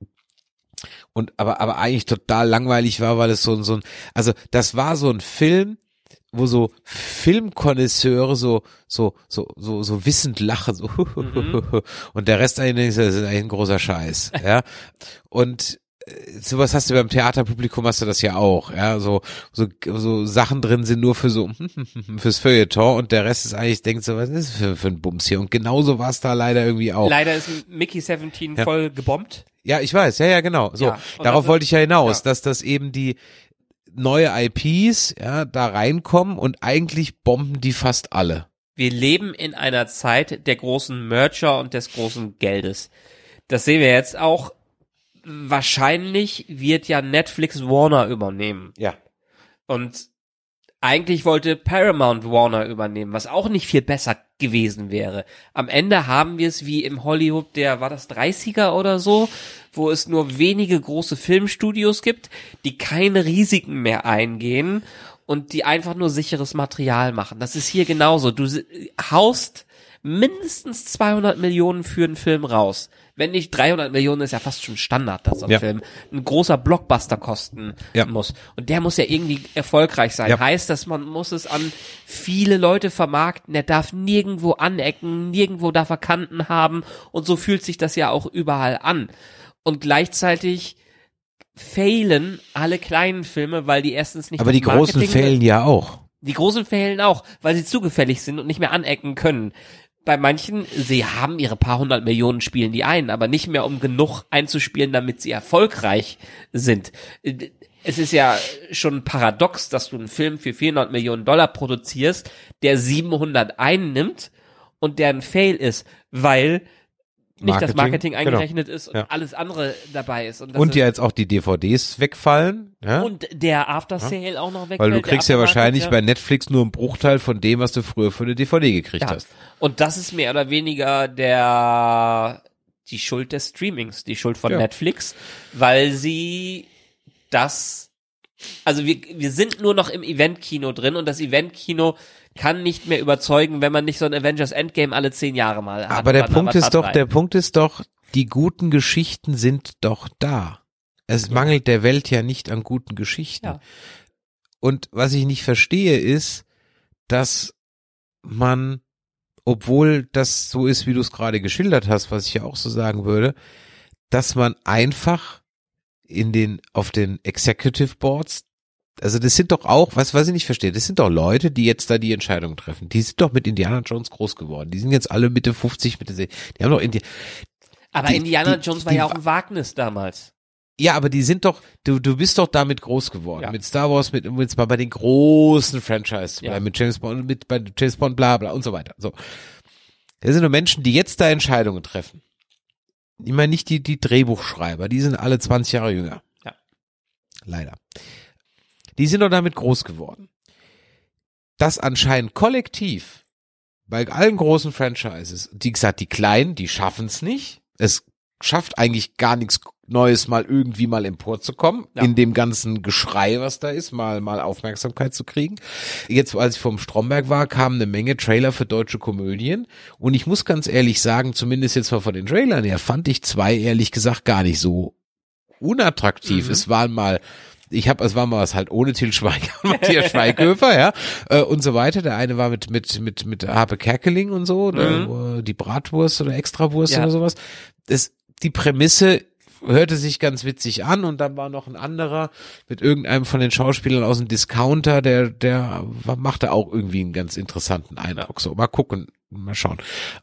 aber eigentlich total langweilig war, weil es so ein, also das war so ein Film, wo so Filmkonnoisseure so wissend lachen, so und der Rest eigentlich ist eigentlich ein großer Scheiß, ja. Und sowas hast du beim Theaterpublikum, hast du das ja auch, ja, so Sachen drin sind nur für fürs Feuilleton und der Rest ist eigentlich, denkt so, was ist das für ein Bums hier? Und genauso war es da leider irgendwie auch. Leider ist Mickey 17 voll gebombt. Ja, ich weiß, ja, genau. So, darauf wollte ich ja hinaus, dass das eben die neue IPs, da reinkommen und eigentlich bomben die fast alle. Wir leben in einer Zeit der großen Merger und des großen Geldes. Das sehen wir jetzt auch. Wahrscheinlich wird ja Netflix Warner übernehmen. Ja. Und eigentlich wollte Paramount Warner übernehmen, was auch nicht viel besser gewesen wäre. Am Ende haben wir es wie im Hollywood war das 30er oder so, wo es nur wenige große Filmstudios gibt, die keine Risiken mehr eingehen und die einfach nur sicheres Material machen. Das ist hier genauso. Du haust mindestens 200 Millionen für einen Film raus. Wenn nicht 300 Millionen, ist ja fast schon Standard, dass ein Film ein großer Blockbuster kosten muss. Und der muss ja irgendwie erfolgreich sein. Heißt, dass man muss es an viele Leute vermarkten. Der darf nirgendwo anecken, nirgendwo darf er Kanten haben. Und so fühlt sich das ja auch überall an. Und gleichzeitig failen alle kleinen Filme, weil die erstens nicht. Aber die großen failen ja auch. Die großen failen auch, weil sie zugefällig sind und nicht mehr anecken können. Bei manchen, sie haben ihre paar 100 Millionen, spielen die ein, aber nicht mehr, um genug einzuspielen, damit sie erfolgreich sind. es ist ja schon paradox, dass du einen Film für $400 Millionen produzierst, der 700 einnimmt und der ein Fail ist, weil nicht das Marketing eingerechnet ist und alles andere dabei ist. Und ja jetzt auch die DVDs wegfallen. Ja? Und der After-Sale auch noch wegfällt. Weil du kriegst ja wahrscheinlich bei Netflix nur einen Bruchteil von dem, was du früher für eine DVD gekriegt hast. Und das ist mehr oder weniger die Schuld des Streamings, die Schuld von Netflix, weil sie also wir sind nur noch im Eventkino drin und das Eventkino kann nicht mehr überzeugen, wenn man nicht so ein Avengers Endgame alle 10 Jahre mal hat. Aber der Punkt ist doch, die guten Geschichten sind doch da. Es mangelt der Welt ja nicht an guten Geschichten. Ja. Und was ich nicht verstehe ist, dass man, obwohl das so ist, wie du es gerade geschildert hast, was ich ja auch so sagen würde, dass man einfach auf den Executive Boards, also das sind doch auch, was ich nicht verstehe, das sind doch Leute, die jetzt da die Entscheidung treffen. Die sind doch mit Indiana Jones groß geworden. Die sind jetzt alle Mitte 50, Mitte 60. Die haben doch Indiana Jones war ja auch ein Wagnis damals. Ja, aber die sind doch, du bist doch damit groß geworden. Ja. Mit Star Wars, mit jetzt mal bei den großen Franchises, mit James Bond, bei James Bond, bla bla und so weiter. So. Das sind nur Menschen, die jetzt da Entscheidungen treffen. Ich meine nicht die Drehbuchschreiber, die sind alle 20 Jahre jünger. Ja. Leider. Die sind doch damit groß geworden. Das anscheinend kollektiv bei allen großen Franchises, die gesagt, die Kleinen, die schaffen es nicht. Es schafft eigentlich gar nichts Neues, mal irgendwie mal emporzukommen, in dem ganzen Geschrei, was da ist, mal Aufmerksamkeit zu kriegen. Jetzt, als ich vom Stromberg war, kamen eine Menge Trailer für deutsche Komödien und ich muss ganz ehrlich sagen, zumindest jetzt mal von den Trailern her, fand ich 2 ehrlich gesagt gar nicht so unattraktiv. Es waren mal was halt ohne Til Schweiger und Matthias Schweighöfer, und so weiter. Der eine war mit Harpe Kerkeling und so, die Bratwurst oder Extrawurst oder sowas. Die Prämisse hörte sich ganz witzig an und dann war noch ein anderer mit irgendeinem von den Schauspielern aus dem Discounter, der machte auch irgendwie einen ganz interessanten Eindruck. So, mal gucken, mal schauen.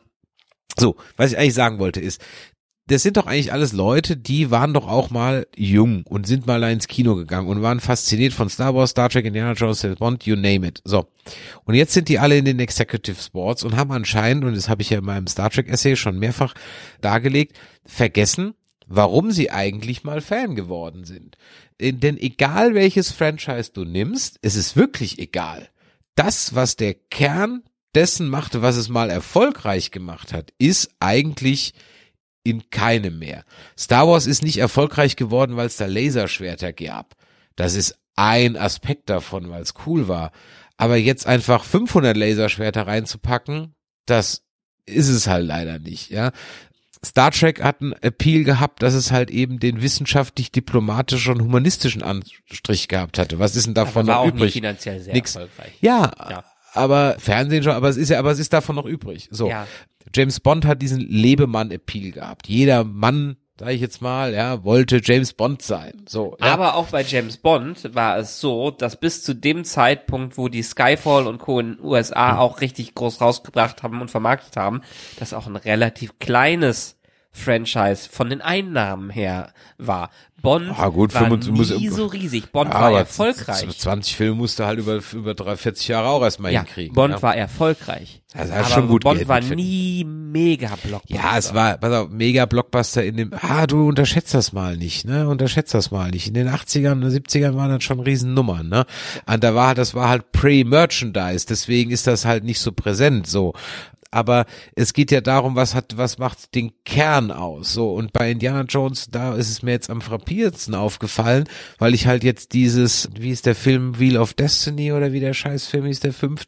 So, was ich eigentlich sagen wollte ist, das sind doch eigentlich alles Leute, die waren doch auch mal jung und sind mal ins Kino gegangen und waren fasziniert von Star Wars, Star Trek, Indiana Jones, Bond, you name it. So. Und jetzt sind die alle in den Executive Boards und haben anscheinend, und das habe ich ja in meinem Star Trek Essay schon mehrfach dargelegt, vergessen, warum sie eigentlich mal Fan geworden sind. Denn egal welches Franchise du nimmst, es ist wirklich egal. Das, was der Kern dessen machte, was es mal erfolgreich gemacht hat, ist eigentlich in keinem mehr. Star Wars ist nicht erfolgreich geworden, weil es da Laserschwerter gab. Das ist ein Aspekt davon, weil es cool war. Aber jetzt einfach 500 Laserschwerter reinzupacken, das ist es halt leider nicht, ja. Star Trek hat einen Appeal gehabt, dass es halt eben den wissenschaftlich-diplomatischen und humanistischen Anstrich gehabt hatte. Was ist denn davon noch übrig? Nicht finanziell sehr erfolgreich. Ja, aber Fernsehen schon, aber es ist davon noch übrig. So. Ja. James Bond hat diesen Lebemann-Appeal gehabt. Jeder Mann, sag ich jetzt mal, wollte James Bond sein. So. Ja. Aber auch bei James Bond war es so, dass bis zu dem Zeitpunkt, wo die Skyfall und Co. in den USA auch richtig groß rausgebracht haben und vermarktet haben, das auch ein relativ kleines Franchise von den Einnahmen her war. Bond war nie so riesig. Bond war erfolgreich. 20 Filme musste halt über 40 Jahre auch erstmal hinkriegen. Bond war erfolgreich. Das hat schon gut Bond war nie Mega-Blockbuster. Ja, es war, pass auf, Mega-Blockbuster du unterschätzt das mal nicht, ne? Unterschätzt das mal nicht. In den 80ern und 70ern waren das schon Riesennummern, ne? Und das war halt Pre-Merchandise, deswegen ist das halt nicht so präsent, so. Aber es geht ja darum, was macht den Kern aus, so. Und bei Indiana Jones, da ist es mir jetzt am frappierendsten aufgefallen, weil ich halt jetzt wie ist der Film, Wheel of Destiny oder wie der Scheißfilm ist, der 5.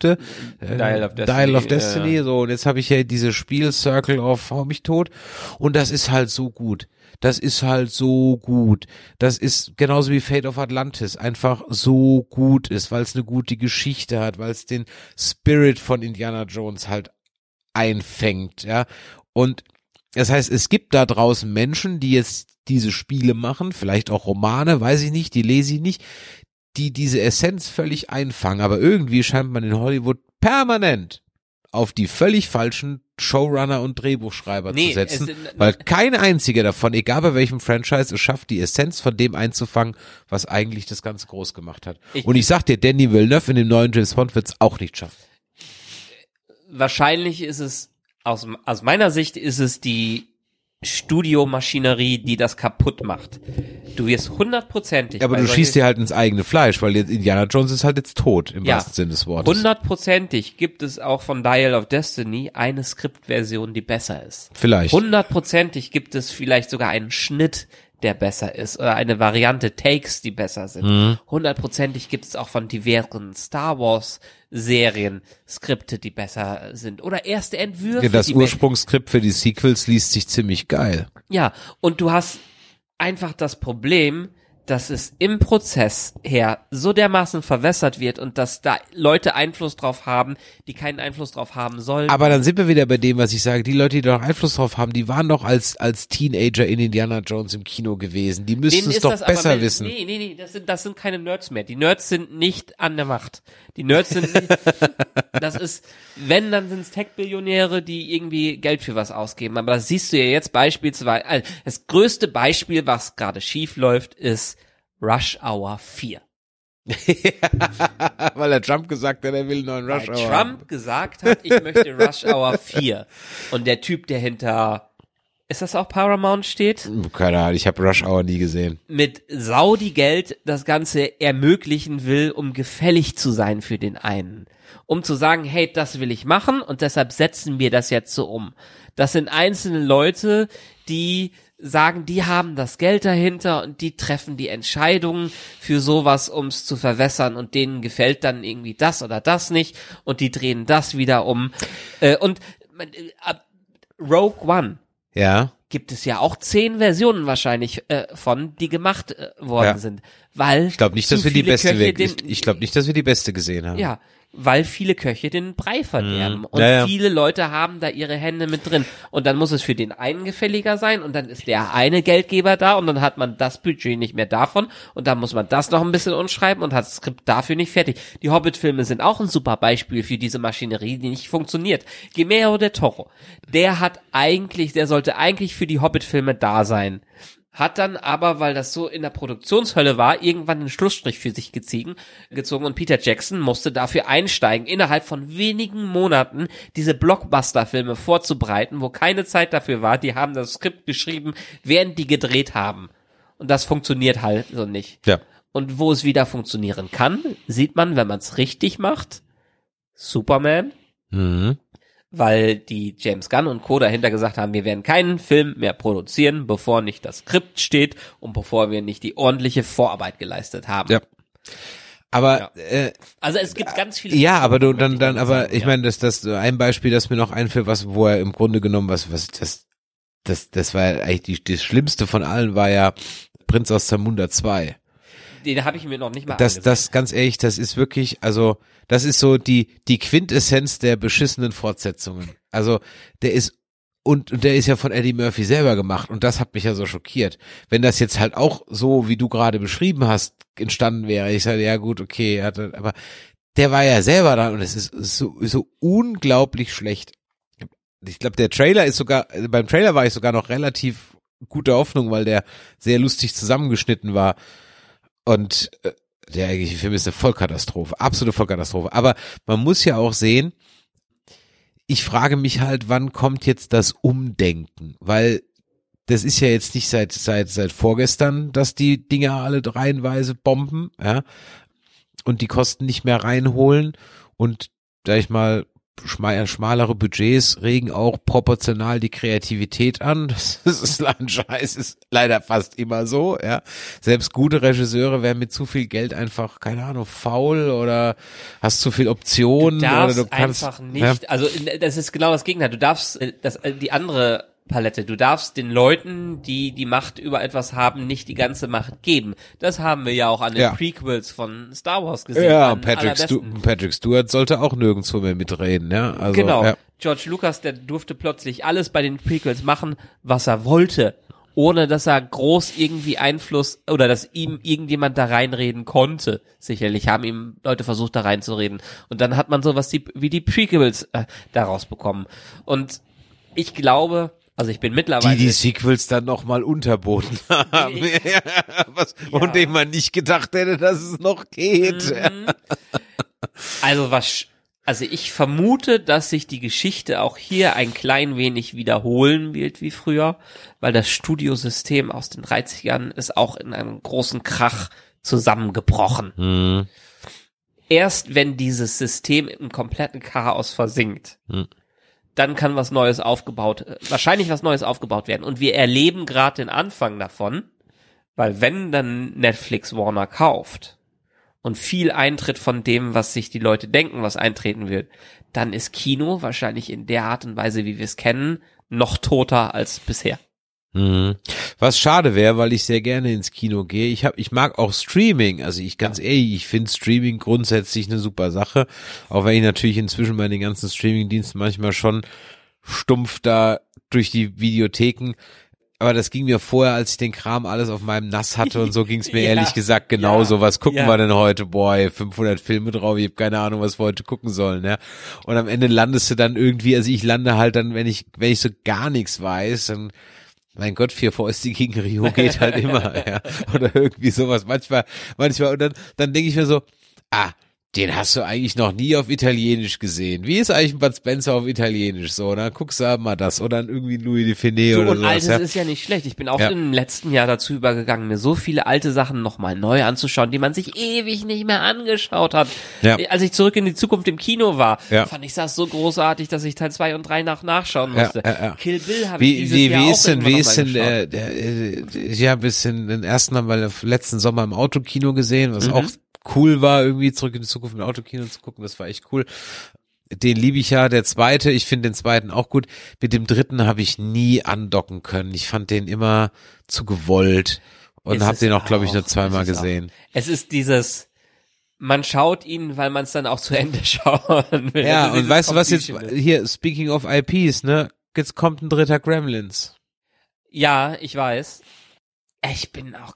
Dial of Destiny, so. Und jetzt habe ich ja dieses Spiel Circle of Hau mich tot und das ist halt so gut. Das ist halt so gut. Das ist genauso wie Fate of Atlantis einfach so gut ist, weil es eine gute Geschichte hat, weil es den Spirit von Indiana Jones halt einfängt, ja. Und das heißt, es gibt da draußen Menschen, die jetzt diese Spiele machen, vielleicht auch Romane, weiß ich nicht, die lese ich nicht, die diese Essenz völlig einfangen, aber irgendwie scheint man in Hollywood permanent auf die völlig falschen Showrunner und Drehbuchschreiber zu setzen, weil kein einziger davon, egal bei welchem Franchise, es schafft, die Essenz von dem einzufangen, was eigentlich das Ganze groß gemacht hat. Und ich sag dir, Denis Villeneuve in dem neuen James Bond wird's auch nicht schaffen. Wahrscheinlich ist es, aus meiner Sicht ist es die Studiomaschinerie, die das kaputt macht. Du wirst 100%. Aber du schießt dir halt ins eigene Fleisch, weil jetzt Indiana Jones ist halt jetzt tot, im wahrsten Sinne des Wortes. 100% gibt es auch von Dial of Destiny eine Skriptversion, die besser ist. Vielleicht. 100% gibt es vielleicht sogar einen Schnitt, der besser ist, oder eine Variante Takes, die besser sind. 100% gibt es auch von diversen Star Wars Serien Skripte, die besser sind, oder erste Entwürfe. Ja, das Ursprungsskript für die Sequels liest sich ziemlich geil. Ja, und du hast einfach das Problem, dass es im Prozess her so dermaßen verwässert wird und dass da Leute Einfluss drauf haben, die keinen Einfluss drauf haben sollen. Aber dann sind wir wieder bei dem, was ich sage, die Leute, die doch Einfluss drauf haben, die waren doch als Teenager in Indiana Jones im Kino gewesen. Die müssten es doch besser wissen. Nee, das sind keine Nerds mehr. Die Nerds sind nicht an der Macht. Die Nerds sind nicht, das ist, wenn, dann sind es Tech-Billionäre, die irgendwie Geld für was ausgeben. Aber das siehst du ja jetzt beispielsweise, also das größte Beispiel, was gerade schief läuft, ist Rush Hour 4. Weil der Trump gesagt hat, er will einen neuen Rush Hour. Weil Trump gesagt hat, ich möchte Rush Hour 4. Und der Typ, der hinter, ist das auch Paramount steht? Keine Ahnung, ich habe Rush Hour nie gesehen. Mit Saudi-Geld das Ganze ermöglichen will, um gefällig zu sein für den einen. Um zu sagen, hey, das will ich machen und deshalb setzen wir das jetzt so um. Das sind einzelne Leute, die sagen, die haben das Geld dahinter und die treffen die Entscheidungen für sowas, um es zu verwässern, und denen gefällt dann irgendwie das oder das nicht und die drehen das wieder um. Rogue One. Ja. Gibt es ja auch 10 Versionen wahrscheinlich von, die gemacht worden sind, weil ich glaube nicht, dass wir die beste ich glaube nicht, dass wir die beste gesehen haben. Ja, weil viele Köche den Brei verderben und viele Leute haben da ihre Hände mit drin und dann muss es für den einen gefälliger sein und dann ist der eine Geldgeber da und dann hat man das Budget nicht mehr davon und dann muss man das noch ein bisschen umschreiben und hat das Skript dafür nicht fertig. Die Hobbit-Filme sind auch ein super Beispiel für diese Maschinerie, die nicht funktioniert. Guillermo del Toro, der sollte eigentlich für die Hobbit-Filme da sein. Hat dann aber, weil das so in der Produktionshölle war, irgendwann einen Schlussstrich für sich gezogen und Peter Jackson musste dafür einsteigen, innerhalb von wenigen Monaten diese Blockbuster-Filme vorzubereiten, wo keine Zeit dafür war. Die haben das Skript geschrieben, während die gedreht haben. Und das funktioniert halt so nicht. Ja. Und wo es wieder funktionieren kann, sieht man, wenn man es richtig macht, Superman. Weil die James Gunn und Co. dahinter gesagt haben, wir werden keinen Film mehr produzieren, bevor nicht das Skript steht und bevor wir nicht die ordentliche Vorarbeit geleistet haben. Ja. Aber also es gibt ganz viele. Ja, aber ich meine, das ein Beispiel, das mir noch einfällt, wo er im Grunde genommen das war ja eigentlich das Schlimmste von allen, war ja Prinz aus Zamunda 2. Den habe ich mir noch nicht mal angesehen. Das ganz ehrlich, das ist wirklich, also das ist so die Quintessenz der beschissenen Fortsetzungen. Also der ist ja von Eddie Murphy selber gemacht und das hat mich ja so schockiert. Wenn das jetzt halt auch so, wie du gerade beschrieben hast, entstanden wäre, ich sage, ja gut, okay, aber der war ja selber da und es ist so unglaublich schlecht. Ich glaube, beim Trailer war ich sogar noch relativ guter Hoffnung, weil der sehr lustig zusammengeschnitten war. Und der eigentliche Film ist eine Vollkatastrophe, absolute Vollkatastrophe. Aber man muss ja auch sehen, ich frage mich halt, wann kommt jetzt das Umdenken? Weil das ist ja jetzt nicht seit vorgestern, dass die Dinger alle reihenweise bomben, ja, und die Kosten nicht mehr reinholen und, sag ich mal, schmalere Budgets regen auch proportional die Kreativität an. Das ist leider fast immer so, ja. Selbst gute Regisseure werden mit zu viel Geld einfach, keine Ahnung, faul oder hast zu viel Optionen. Du darfst oder du kannst einfach nicht, also das ist genau das Gegenteil. Du darfst die andere Palette. Du darfst den Leuten, die die Macht über etwas haben, nicht die ganze Macht geben. Das haben wir ja auch an den Prequels von Star Wars gesehen. Ja, Patrick Stewart sollte auch nirgendwo mehr mitreden, ja. Also, genau. Ja. George Lucas, der durfte plötzlich alles bei den Prequels machen, was er wollte, ohne dass er groß irgendwie Einfluss oder dass ihm irgendjemand da reinreden konnte. Sicherlich haben ihm Leute versucht, da reinzureden. Und dann hat man sowas wie die Prequels daraus bekommen. Und Ich glaube, also ich bin mittlerweile... Die Sequels dann nochmal unterboten haben. Von dem man nicht gedacht hätte, dass es noch geht. Also ich vermute, dass sich die Geschichte auch hier ein klein wenig wiederholen wird wie früher, weil das Studiosystem aus den 30ern ist auch in einem großen Krach zusammengebrochen. Erst wenn dieses System im kompletten Chaos versinkt, dann kann wahrscheinlich was Neues aufgebaut werden. Und wir erleben gerade den Anfang davon, weil wenn dann Netflix Warner kauft und viel eintritt von dem, was sich die Leute denken, was eintreten wird, dann ist Kino wahrscheinlich in der Art und Weise, wie wir es kennen, noch toter als bisher. Was schade wäre, weil ich sehr gerne ins Kino gehe. Ich mag auch Streaming. Also ganz ehrlich, ich finde Streaming grundsätzlich eine super Sache. Auch wenn ich natürlich inzwischen bei den ganzen Streaming-Diensten manchmal schon stumpf da durch die Videotheken. Aber das ging mir vorher, als ich den Kram alles auf meinem NAS hatte und so ging es mir ehrlich gesagt genauso. Was gucken wir denn heute? Boah, 500 Filme drauf, ich habe keine Ahnung, was wir heute gucken sollen. Ja? Und am Ende landest du dann irgendwie, also ich lande halt dann, wenn ich so gar nichts weiß, dann, mein Gott, 4 Fäuste gegen Rio geht halt immer. Ja? Oder irgendwie sowas. Manchmal und dann denke ich mir so, den hast du eigentlich noch nie auf Italienisch gesehen. Wie ist eigentlich ein Bud Spencer auf Italienisch? So, dann guckst du mal das. Oder irgendwie Louis Dufiné oder so. Und Altes ist ja nicht schlecht. Ich bin auch im letzten Jahr dazu übergegangen, mir so viele alte Sachen nochmal neu anzuschauen, die man sich ewig nicht mehr angeschaut hat. Ja. Als ich Zurück in die Zukunft im Kino war, fand ich das so großartig, dass ich Teil 2 und 3 nachschauen musste. Kill Bill habe ich dieses Jahr auch ich habe den ersten haben wir letzten Sommer im Autokino gesehen, was auch cool war, irgendwie Zurück in die Zukunft im Autokino zu gucken, das war echt cool. Den liebe ich ja, der zweite, ich finde den zweiten auch gut. Mit dem dritten habe ich nie andocken können. Ich fand den immer zu gewollt und habe den auch, glaube ich, nur zweimal gesehen. Es ist dieses, man schaut ihn, weil man es dann auch zu Ende schauen will. Ja, und weißt du was jetzt, hier, speaking of IPs, ne, jetzt kommt ein dritter Gremlins. Ja, ich weiß. Ich bin auch,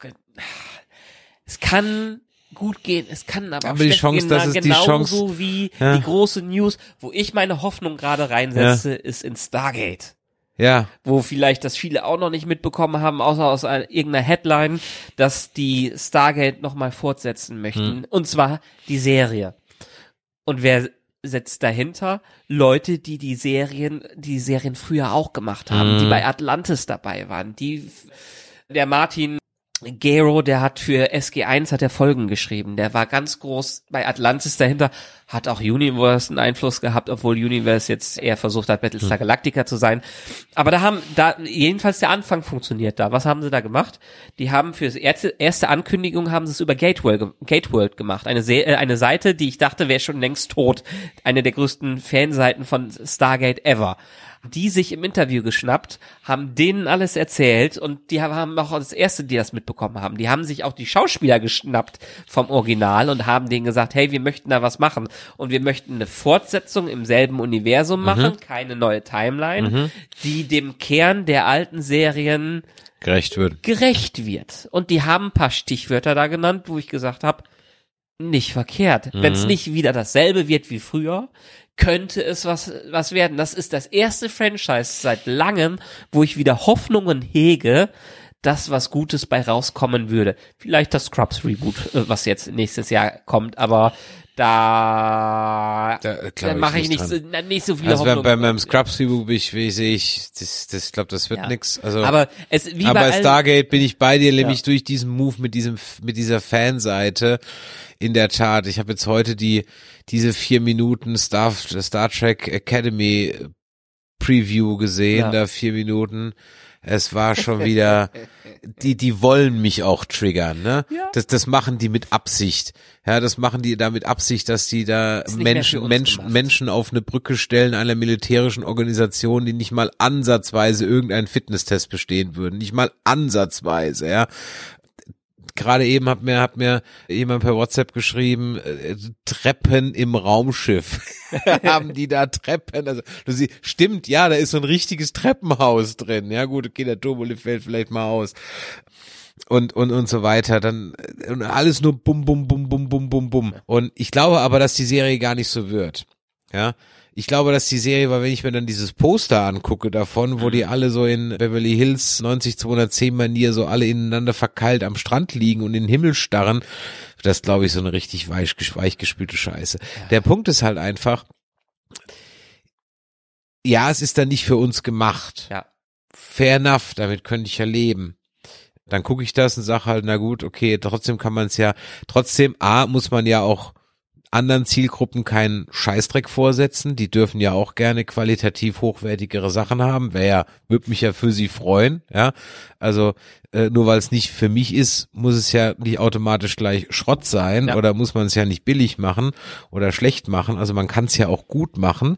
es kann gut gehen, es kann aber auch schlecht gehen, genauso wie die große News, wo ich meine Hoffnung gerade reinsetze, ist in Stargate. Ja. Wo vielleicht das viele auch noch nicht mitbekommen haben, außer aus irgendeiner Headline, dass die Stargate nochmal fortsetzen möchten. Und zwar die Serie. Und wer setzt dahinter? Leute, die Serien früher auch gemacht haben, die bei Atlantis dabei waren, der Martin Gero, der hat für SG1 hat er Folgen geschrieben. Der war ganz groß bei Atlantis dahinter, hat auch Universe einen Einfluss gehabt, obwohl Universe jetzt eher versucht hat, Battlestar Galactica zu sein. Aber jedenfalls der Anfang funktioniert da. Was haben sie da gemacht? Die haben für das erste Ankündigung haben sie es über Gateworld gemacht. Eine Seite, die ich dachte, wäre schon längst tot. Eine der größten Fanseiten von Stargate ever. Die sich im Interview geschnappt, haben denen alles erzählt und die haben auch das erste, die das mitbekommen haben. Die haben sich auch die Schauspieler geschnappt vom Original und haben denen gesagt, hey, wir möchten da was machen und wir möchten eine Fortsetzung im selben Universum machen, keine neue Timeline, die dem Kern der alten Serien gerecht wird. Und die haben ein paar Stichwörter da genannt, wo ich gesagt habe, nicht verkehrt. Wenn es nicht wieder dasselbe wird wie früher, könnte es was werden. Das ist das erste Franchise seit langem, wo ich wieder Hoffnungen hege, dass was Gutes bei rauskommen würde. Vielleicht das Scrubs Reboot, was jetzt nächstes Jahr kommt, aber da mache ich nicht so viele Hoffnungen. Also bei meinem Scrubs Reboot sehe ich, das glaube, das wird nix. Also, aber bei Stargate bin ich bei dir, nämlich durch diesen Move mit dieser Fanseite. In der Tat, ich habe jetzt heute diese 4 Minuten Star Trek Academy Preview gesehen, da 4 Minuten. Es war schon wieder, die wollen mich auch triggern, ne? Ja. Das machen die mit Absicht. Ja, das machen die da mit Absicht, dass die da Menschen auf eine Brücke stellen einer militärischen Organisation, die nicht mal ansatzweise irgendeinen Fitnesstest bestehen würden. Nicht mal ansatzweise, ja. Gerade eben hat mir jemand per WhatsApp geschrieben, Treppen im Raumschiff. Haben die da Treppen? Also, stimmt, ja, da ist so ein richtiges Treppenhaus drin. Ja gut, okay, der Turbolift fällt vielleicht mal aus. Und so weiter. Dann alles nur bum, bum, bum, bum, bum, bum, bum. Und ich glaube aber, dass die Serie gar nicht so wird. Ja. Ich glaube, dass die Serie war, wenn ich mir dann dieses Poster angucke davon, wo die alle so in Beverly Hills 90210 Manier so alle ineinander verkeilt am Strand liegen und in den Himmel starren, das glaube ich so eine richtig weichgespülte Scheiße. Ja. Der Punkt ist halt einfach, ja, es ist dann nicht für uns gemacht. Ja. Fair enough, damit könnte ich ja leben. Dann gucke ich das und sage halt, na gut, okay, trotzdem kann man es ja, trotzdem, muss man ja auch anderen Zielgruppen keinen Scheißdreck vorsetzen. Die dürfen ja auch gerne qualitativ hochwertigere Sachen haben. Würde mich ja für sie freuen, ja. Also, nur weil es nicht für mich ist, muss es ja nicht automatisch gleich Schrott sein oder muss man es ja nicht billig machen oder schlecht machen. Also man kann es ja auch gut machen.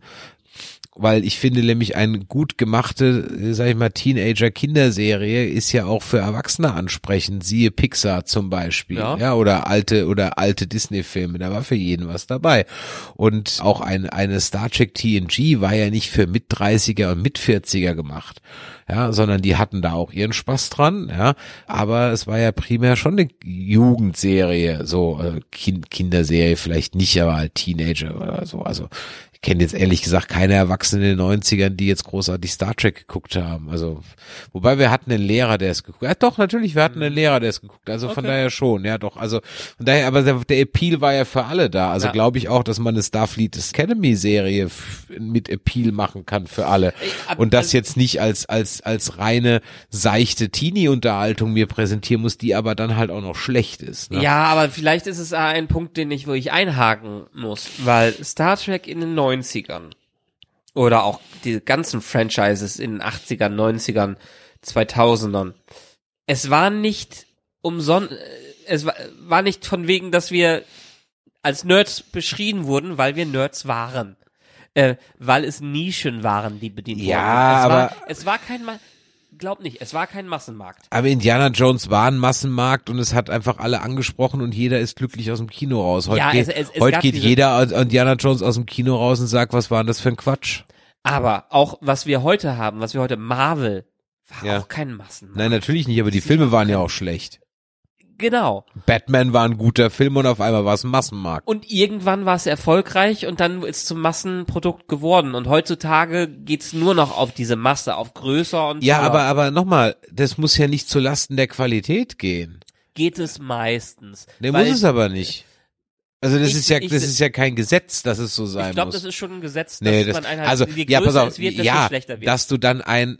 Weil ich finde nämlich eine gut gemachte, sag ich mal, Teenager-Kinderserie ist ja auch für Erwachsene ansprechend. Siehe Pixar zum Beispiel, ja, oder alte Disney-Filme. Da war für jeden was dabei. Und auch eine Star Trek TNG war ja nicht für Mit-30er und Mit-40er gemacht, ja, sondern die hatten da auch ihren Spaß dran, ja. Aber es war ja primär schon eine Jugendserie, so Kinderserie vielleicht nicht, aber halt Teenager oder so. Also ich kenne jetzt ehrlich gesagt keine Erwachsenen in den 90ern, die jetzt großartig Star Trek geguckt haben. Also, wobei wir hatten einen Lehrer, der es geguckt hat. Ja, doch, natürlich, wir hatten einen Lehrer, der es geguckt hat. Also von daher schon, ja doch. Also von daher, aber der Appeal war ja für alle da. Also glaube ich auch, dass man eine Starfleet Academy Serie mit Appeal machen kann für alle. Und das jetzt nicht als reine seichte Teenie-Unterhaltung mir präsentieren muss, die aber dann halt auch noch schlecht ist. Ne? Ja, aber vielleicht ist es ein Punkt, wo ich einhaken muss, weil Star Trek in den 90ern oder auch die ganzen Franchises in den 80ern, 90ern, 2000ern, es war nicht umsonst, es war nicht von wegen, dass wir als Nerds beschrien wurden, weil wir Nerds waren. Weil es Nischen waren, die bedient wurden. Ja, es war kein glaub nicht, es war kein Massenmarkt. Aber Indiana Jones war ein Massenmarkt und es hat einfach alle angesprochen und jeder ist glücklich aus dem Kino raus. Heute geht jeder Indiana Jones aus dem Kino raus und sagt, was war denn das für ein Quatsch? Aber auch, was wir heute Marvel, war auch kein Massenmarkt. Nein, natürlich nicht, aber die Filme waren ja auch schlecht. Genau. Batman war ein guter Film und auf einmal war es ein Massenmarkt. Und irgendwann war es erfolgreich und dann ist es zum Massenprodukt geworden. Und heutzutage geht's nur noch auf diese Masse, auf größer und ja, toller. aber nochmal, das muss ja nicht zu Lasten der Qualität gehen. Geht es meistens. Nee, muss es aber nicht. Also das ist ja kein Gesetz, dass es so sein muss. Ich glaube, das ist schon ein Gesetz, dass man je größer es wird, desto schlechter wird. Dass du dann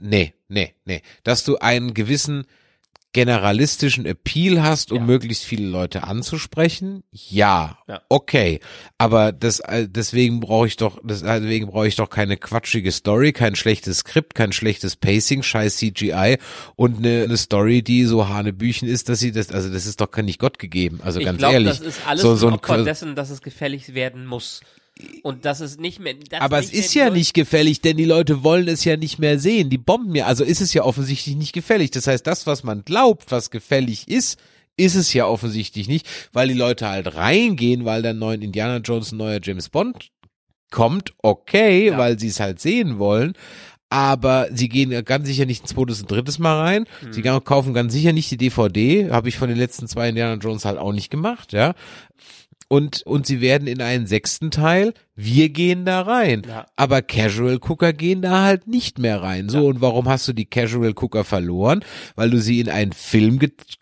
dass du einen gewissen generalistischen Appeal hast, um möglichst viele Leute anzusprechen, ja, okay, aber deswegen brauche ich doch keine quatschige Story, kein schlechtes Skript, kein schlechtes Pacing, scheiß CGI und eine Story, die so hanebüchen ist, das ist doch nicht Gott gegeben, also ganz ehrlich. Das ist alles ein Opfer dessen, dass es gefällig werden muss. Und das ist nicht mehr. Aber es ist ja nicht gefällig, denn die Leute wollen es ja nicht mehr sehen. Die bomben ja. Also ist es ja offensichtlich nicht gefällig. Das heißt, das, was man glaubt, was gefällig ist es ja offensichtlich nicht, weil die Leute halt reingehen, weil dann neuen Indiana Jones, ein neuer James Bond kommt, okay, weil sie es halt sehen wollen. Aber sie gehen ganz sicher nicht ein zweites und drittes Mal rein. Sie kaufen ganz sicher nicht die DVD. Habe ich von den letzten 2 Indiana Jones halt auch nicht gemacht, ja. Und sie werden in einen 6. Teil, wir gehen da rein. Ja. Aber Casual Gucker gehen da halt nicht mehr rein. So, und warum hast du die Casual Gucker verloren? Weil du sie in einen Film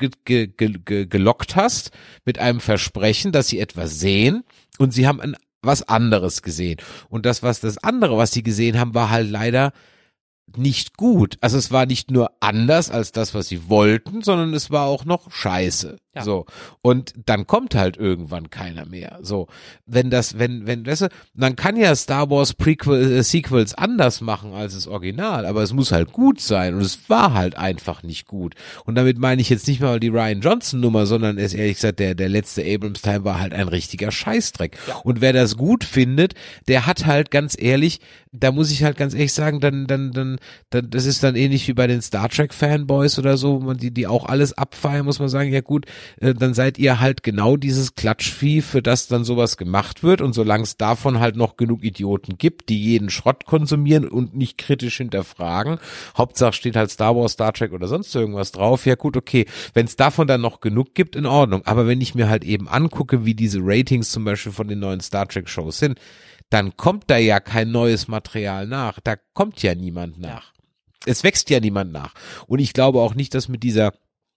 gelockt hast, mit einem Versprechen, dass sie etwas sehen, und sie haben was anderes gesehen. Und das andere, was sie gesehen haben, war halt leider nicht gut. Also es war nicht nur anders als das, was sie wollten, sondern es war auch noch scheiße. Ja. So. Und dann kommt halt irgendwann keiner mehr. So. Wenn dann kann ja Star Wars Sequels anders machen als das Original, aber es muss halt gut sein und es war halt einfach nicht gut. Und damit meine ich jetzt nicht mal die Rian Johnson Nummer, sondern ist ehrlich gesagt, der letzte Abrams-Teil war halt ein richtiger Scheißdreck. Ja. Und wer das gut findet, der hat halt ganz ehrlich, da muss ich halt ganz ehrlich sagen, dann das ist dann ähnlich wie bei den Star Trek Fanboys oder so, die auch alles abfeiern, muss man sagen, ja gut, dann seid ihr halt genau dieses Klatschvieh, für das dann sowas gemacht wird, und solange es davon halt noch genug Idioten gibt, die jeden Schrott konsumieren und nicht kritisch hinterfragen, Hauptsache steht halt Star Wars, Star Trek oder sonst irgendwas drauf, ja gut, okay, wenn es davon dann noch genug gibt, in Ordnung, aber wenn ich mir halt eben angucke, wie diese Ratings zum Beispiel von den neuen Star Trek Shows sind, dann kommt da ja kein neues Material nach. Da kommt ja niemand nach. Es wächst ja niemand nach. Und ich glaube auch nicht, dass mit dieser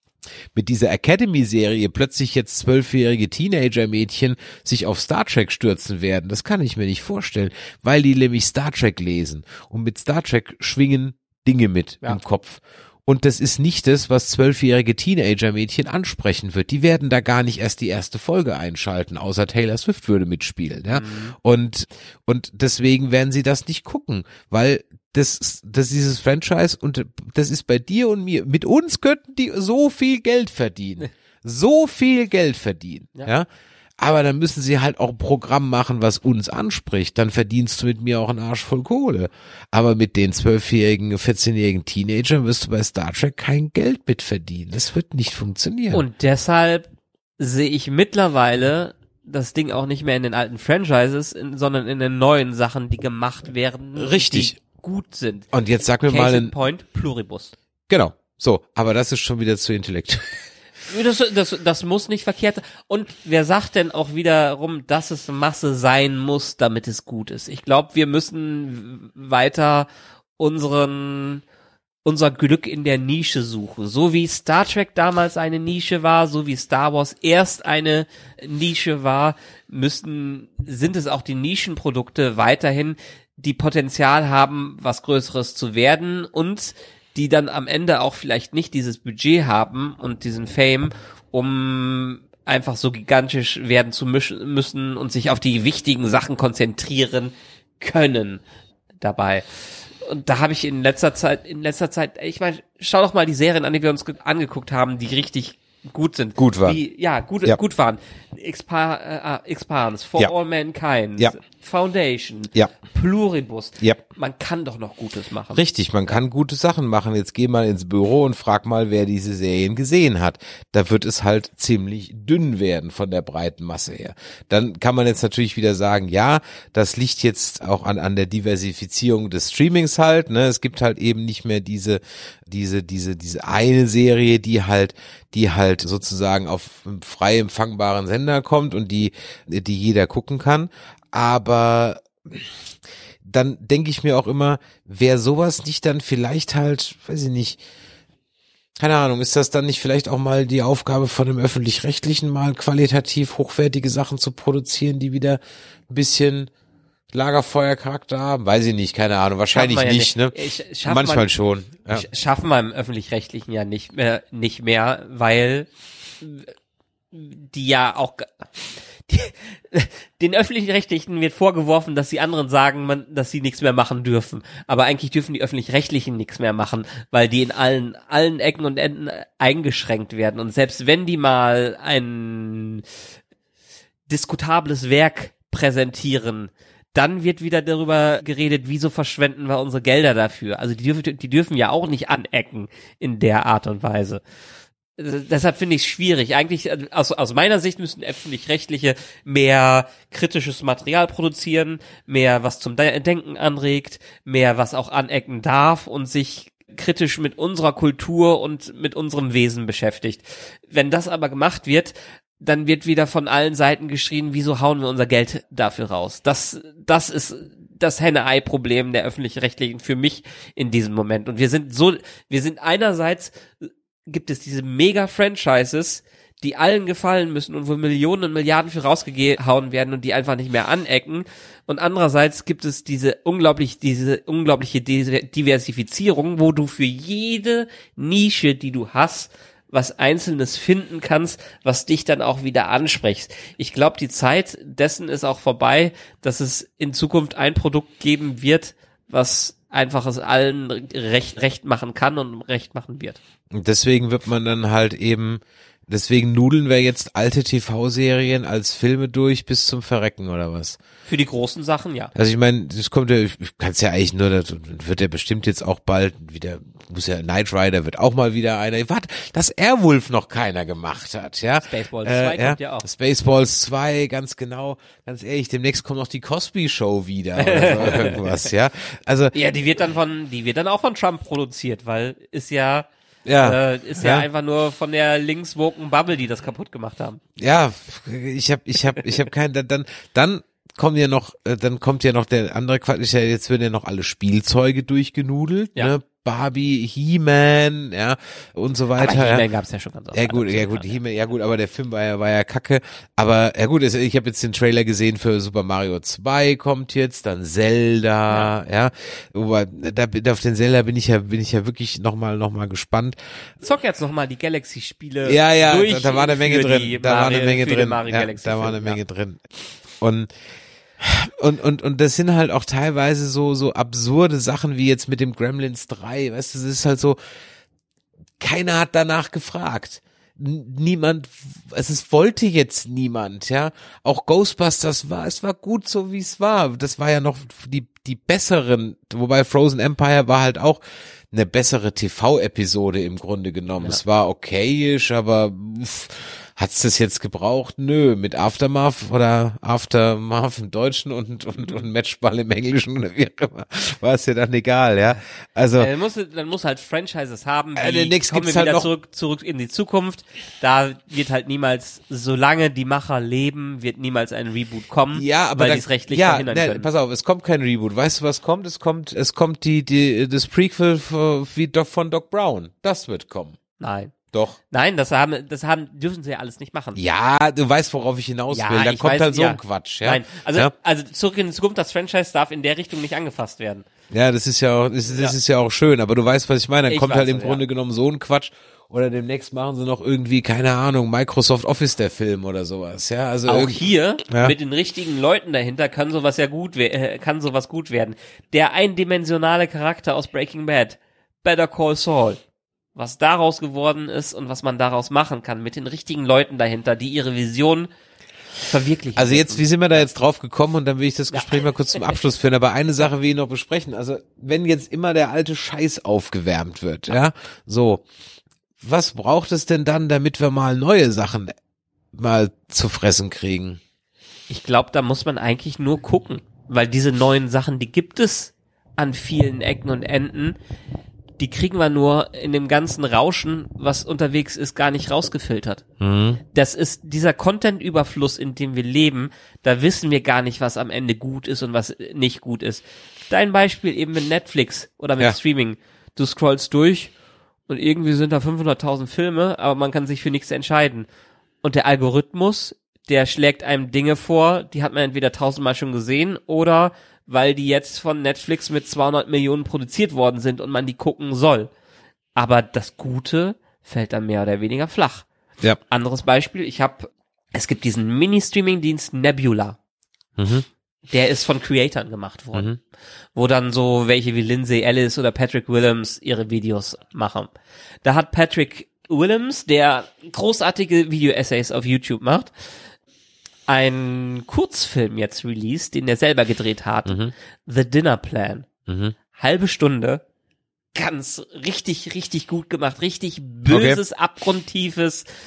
Academy-Serie plötzlich jetzt 12-jährige Teenager-Mädchen sich auf Star Trek stürzen werden. Das kann ich mir nicht vorstellen, weil die nämlich Star Trek lesen. Und mit Star Trek schwingen Dinge mit im Kopf. Und das ist nicht das, was 12-jährige Teenager-Mädchen ansprechen wird. Die werden da gar nicht erst die erste Folge einschalten, außer Taylor Swift würde mitspielen. Ja? Und deswegen werden sie das nicht gucken, weil das dieses Franchise, und das ist bei dir und mir, mit uns könnten die so viel Geld verdienen. So viel Geld verdienen. Ja? Aber dann müssen sie halt auch ein Programm machen, was uns anspricht. Dann verdienst du mit mir auch einen Arsch voll Kohle. Aber mit den 12-jährigen, 14-jährigen Teenagern wirst du bei Star Trek kein Geld mit verdienen. Das wird nicht funktionieren. Und deshalb sehe ich mittlerweile das Ding auch nicht mehr in den alten Franchises, sondern in den neuen Sachen, die gemacht werden. Richtig. Die gut sind. Und jetzt sag mir Case mal in Point, Pluribus. Genau. So. Aber das ist schon wieder zu intellektuell. Das muss nicht verkehrt sein. Und wer sagt denn auch wiederum, dass es Masse sein muss, damit es gut ist? Ich glaube, wir müssen weiter unser Glück in der Nische suchen. So wie Star Trek damals eine Nische war, so wie Star Wars erst eine Nische war, sind es auch die Nischenprodukte weiterhin, die Potenzial haben, was Größeres zu werden und die dann am Ende auch vielleicht nicht dieses Budget haben und diesen Fame, um einfach so gigantisch werden zu müssen und sich auf die wichtigen Sachen konzentrieren können dabei. Und da habe ich in letzter Zeit, ich meine, schau doch mal die Serien an, die wir uns angeguckt haben, die richtig gut sind. Gut waren. Gut waren. Expanse, For All Mankind, Foundation, Pluribus. Man kann doch noch Gutes machen. Richtig, man kann gute Sachen machen. Jetzt geh mal ins Büro und frag mal, wer diese Serien gesehen hat. Da wird es halt ziemlich dünn werden von der breiten Masse her. Dann kann man jetzt natürlich wieder sagen, ja, das liegt jetzt auch an der Diversifizierung des Streamings halt, ne? Es gibt halt eben nicht mehr diese eine Serie, die halt sozusagen auf einem frei empfangbaren Sender kommt und die jeder gucken kann. Aber dann denke ich mir auch immer, wer sowas nicht dann vielleicht halt, weiß ich nicht, keine Ahnung, ist das dann nicht vielleicht auch mal die Aufgabe von dem Öffentlich-Rechtlichen, mal qualitativ hochwertige Sachen zu produzieren, die wieder ein bisschen Lagerfeuercharakter haben? Weiß ich nicht, keine Ahnung, wahrscheinlich nicht, ne? Manchmal schon. Ja. Schaffen wir im Öffentlich-Rechtlichen ja nicht mehr, weil die ja auch den Öffentlich-Rechtlichen wird vorgeworfen, dass die anderen sagen, dass sie nichts mehr machen dürfen. Aber eigentlich dürfen die Öffentlich-Rechtlichen nichts mehr machen, weil die in allen Ecken und Enden eingeschränkt werden. Und selbst wenn die mal ein diskutables Werk präsentieren, dann wird wieder darüber geredet, wieso verschwenden wir unsere Gelder dafür. Also die dürfen ja auch nicht anecken in der Art und Weise. Deshalb finde ich es schwierig. Eigentlich, aus meiner Sicht müssen Öffentlich-Rechtliche mehr kritisches Material produzieren, mehr was zum Denken anregt, mehr was auch anecken darf und sich kritisch mit unserer Kultur und mit unserem Wesen beschäftigt. Wenn das aber gemacht wird, dann wird wieder von allen Seiten geschrien, wieso hauen wir unser Geld dafür raus? Das ist das Henne-Ei-Problem der Öffentlich-Rechtlichen für mich in diesem Moment. Und wir sind einerseits, gibt es diese Mega-Franchises, die allen gefallen müssen und wo Millionen und Milliarden für rausgehauen werden und die einfach nicht mehr anecken. Und andererseits gibt es diese unglaubliche Diversifizierung, wo du für jede Nische, die du hast, was Einzelnes finden kannst, was dich dann auch wieder ansprichst. Ich glaube, die Zeit dessen ist auch vorbei, dass es in Zukunft ein Produkt geben wird, was einfach es allen recht machen kann und recht machen wird. Und deswegen wird man dann halt eben, deswegen nudeln wir jetzt alte TV-Serien als Filme durch bis zum Verrecken oder was? Für die großen Sachen, ja. Also ich meine, das kommt ja, ich kann es ja eigentlich nur, das wird ja bestimmt jetzt auch bald wieder, muss ja, Knight Rider wird auch mal wieder einer, warte, dass Airwolf noch keiner gemacht hat, ja. Spaceballs 2 kommt ja auch. Spaceballs 2, ganz genau, ganz ehrlich, demnächst kommt noch die Cosby Show wieder oder so irgendwas, ja. Also. Ja, die wird dann auch von Trump produziert, weil ist ja einfach nur von der linkswoken Bubble, die das kaputt gemacht haben. Ja, ich hab keinen, dann kommt ja noch der andere Quatsch, jetzt werden ja noch alle Spielzeuge durchgenudelt, ne? Barbie, He-Man, ja, und so weiter. Aber He-Man gab's ja schon ganz oft. Ja gut, He-Man, ja gut, aber der Film war ja kacke. Aber ja gut, ich habe jetzt den Trailer gesehen für Super Mario 2 kommt jetzt, dann Zelda, ja. Wobei, da auf den Zelda bin ich ja wirklich noch mal gespannt. Zock jetzt noch mal die Galaxy-Spiele. Ja, da war eine Menge drin. Da war eine Menge drin. Und das sind halt auch teilweise so absurde Sachen wie jetzt mit dem Gremlins 3, weißt du, es ist halt so, keiner hat danach gefragt. Wollte jetzt niemand, ja. Auch Ghostbusters es war gut so wie es war. Das war ja noch die besseren, wobei Frozen Empire war halt auch eine bessere TV-Episode im Grunde genommen. Ja. Es war okayisch, aber hat's das jetzt gebraucht? Nö, mit Aftermath im Deutschen und Matchball im Englischen oder wie auch immer, war es ja dann egal, ja. Also dann muss halt Franchises haben, nächstes kommen wir halt wieder zurück in die Zukunft. Da wird halt niemals, solange die Macher leben, wird niemals ein Reboot kommen, weil die es rechtlich verhindern können. Pass auf, es kommt kein Reboot. Weißt du, was kommt? Es kommt das Prequel von Doc Brown. Das wird kommen. Nein. Doch. Nein, dürfen sie ja alles nicht machen. Ja, du weißt, worauf ich hinaus will. Dann kommt halt so ein Quatsch, ja. Nein, also zurück in die Zukunft, das Franchise darf in der Richtung nicht angefasst werden. Ja, das ist ja auch schön, aber du weißt, was ich meine. Dann kommt halt im Grunde genommen so ein Quatsch. Oder demnächst machen sie noch irgendwie, keine Ahnung, Microsoft Office der Film oder sowas, ja. Also auch hier, mit den richtigen Leuten dahinter, kann sowas gut werden. Der eindimensionale Charakter aus Breaking Bad, Better Call Saul. Was daraus geworden ist und was man daraus machen kann mit den richtigen Leuten dahinter, die ihre Vision verwirklichen. Also jetzt, wie sind wir da jetzt drauf gekommen? Und dann will ich das Gespräch mal kurz zum Abschluss führen. Aber eine Sache will ich noch besprechen. Also wenn jetzt immer der alte Scheiß aufgewärmt wird, ja, so, was braucht es denn dann, damit wir mal neue Sachen mal zu fressen kriegen? Ich glaube, da muss man eigentlich nur gucken, weil diese neuen Sachen, die gibt es an vielen Ecken und Enden. Die kriegen wir nur in dem ganzen Rauschen, was unterwegs ist, gar nicht rausgefiltert. Mhm. Das ist dieser Content-Überfluss, in dem wir leben, da wissen wir gar nicht, was am Ende gut ist und was nicht gut ist. Dein Beispiel eben mit Netflix oder mit Streaming. Du scrollst durch und irgendwie sind da 500.000 Filme, aber man kann sich für nichts entscheiden. Und der Algorithmus, der schlägt einem Dinge vor, die hat man entweder 1000-mal schon gesehen oder weil die jetzt von Netflix mit 200 Millionen produziert worden sind und man die gucken soll. Aber das Gute fällt dann mehr oder weniger flach. Ja. Anderes Beispiel, es gibt diesen Mini-Streaming-Dienst Nebula. Mhm. Der ist von Creatoren gemacht worden. Wo dann so welche wie Lindsay Ellis oder Patrick Willems ihre Videos machen. Da hat Patrick Willems, der großartige Video-Essays auf YouTube macht, ein Kurzfilm jetzt released, den er selber gedreht hat. The Dinner Plan. Halbe Stunde. Ganz richtig gut gemacht. Richtig böses, abgrundtief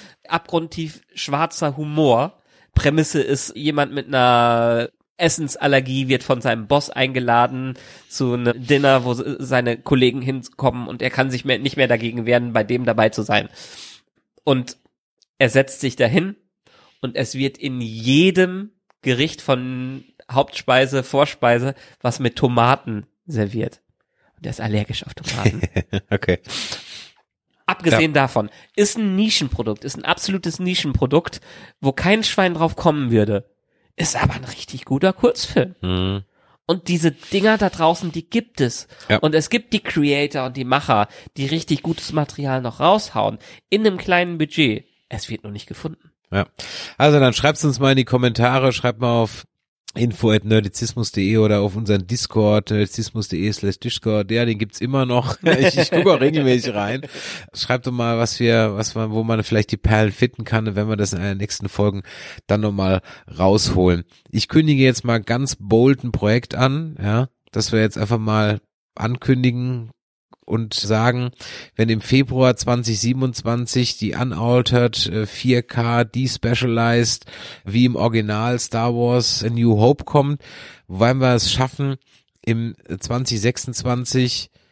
schwarzer Humor. Prämisse ist, jemand mit einer Essensallergie wird von seinem Boss eingeladen zu einem Dinner, wo seine Kollegen hinkommen und er kann sich nicht mehr dagegen wehren, bei dem dabei zu sein. Und er setzt sich dahin und es wird in jedem Gericht von Hauptspeise, Vorspeise was mit Tomaten serviert. Und er ist allergisch auf Tomaten. Okay. Abgesehen davon, ist ein Nischenprodukt, ist ein absolutes Nischenprodukt, wo kein Schwein drauf kommen würde. Ist aber ein richtig guter Kurzfilm. Und diese Dinger da draußen, die gibt es. Ja. Und es gibt die Creator und die Macher, die richtig gutes Material noch raushauen. In einem kleinen Budget. Es wird nur nicht gefunden. Ja. Also dann schreibt's uns mal in die Kommentare, schreibt mal auf info@nerdizismus.de oder auf unseren Discord, nerdizismus.de/Discord, ja, den gibt's immer noch. Ich gucke auch regelmäßig rein. Schreibt doch mal, wo man vielleicht die Perlen finden kann, wenn wir das in einer nächsten Folgen dann nochmal rausholen. Ich kündige jetzt mal ganz bold ein Projekt an, ja, dass wir jetzt einfach mal ankündigen und sagen, wenn im Februar 2027 die Unaltered 4K Despecialized wie im Original Star Wars A New Hope kommt, wollen wir es schaffen, im 2026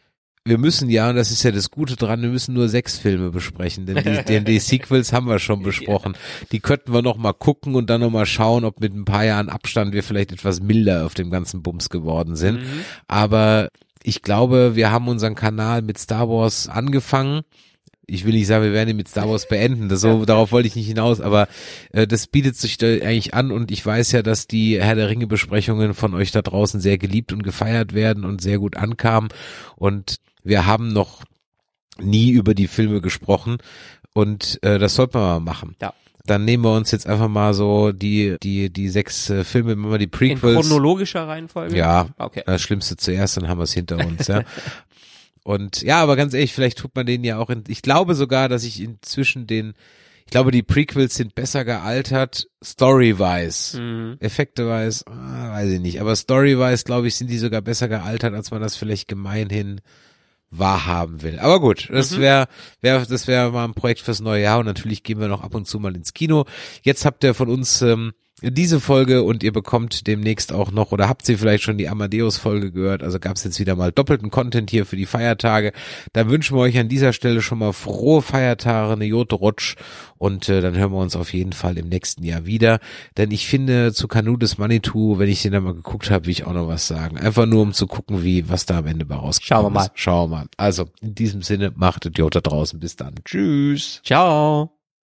wir müssen ja, und das ist ja das Gute dran, wir müssen nur 6 Filme besprechen, denn die Sequels haben wir schon besprochen. Die könnten wir noch mal gucken und dann noch mal schauen, ob mit ein paar Jahren Abstand wir vielleicht etwas milder auf dem ganzen Bums geworden sind. Aber ich glaube, wir haben unseren Kanal mit Star Wars angefangen. Ich will nicht sagen, wir werden ihn mit Star Wars beenden, darauf wollte ich nicht hinaus, aber das bietet sich da eigentlich an und ich weiß ja, dass die Herr der Ringe Besprechungen von euch da draußen sehr geliebt und gefeiert werden und sehr gut ankamen und wir haben noch nie über die Filme gesprochen und das sollten wir mal machen. Ja. Dann nehmen wir uns jetzt einfach mal so die 6 Filme, wenn wir die Prequels. In chronologischer Reihenfolge? Ja, okay. Das Schlimmste zuerst, dann haben wir es hinter uns, ja. Und ja, aber ganz ehrlich, vielleicht tut man den ja auch ich glaube sogar, dass ich inzwischen die Prequels sind besser gealtert, story-wise. Effekte-wise, weiß ich nicht, aber story-wise, glaube ich, sind die sogar besser gealtert, als man das vielleicht gemeinhin wahrhaben will. Aber gut, das wäre mal ein Projekt fürs neue Jahr und natürlich gehen wir noch ab und zu mal ins Kino. Jetzt habt ihr von uns diese Folge und ihr bekommt demnächst auch noch oder habt ihr vielleicht schon die Amadeus-Folge gehört, also gab es jetzt wieder mal doppelten Content hier für die Feiertage. Dann wünschen wir euch an dieser Stelle schon mal frohe Feiertage, eine Jote Rutsch und dann hören wir uns auf jeden Fall im nächsten Jahr wieder, denn ich finde zu Kanu des Manitou, wenn ich den da mal geguckt habe, will ich auch noch was sagen. Einfach nur um zu gucken, was da am Ende bei rauskommt. Schauen wir mal. Also, in diesem Sinne, macht Idiot da draußen. Bis dann. Tschüss. Ciao.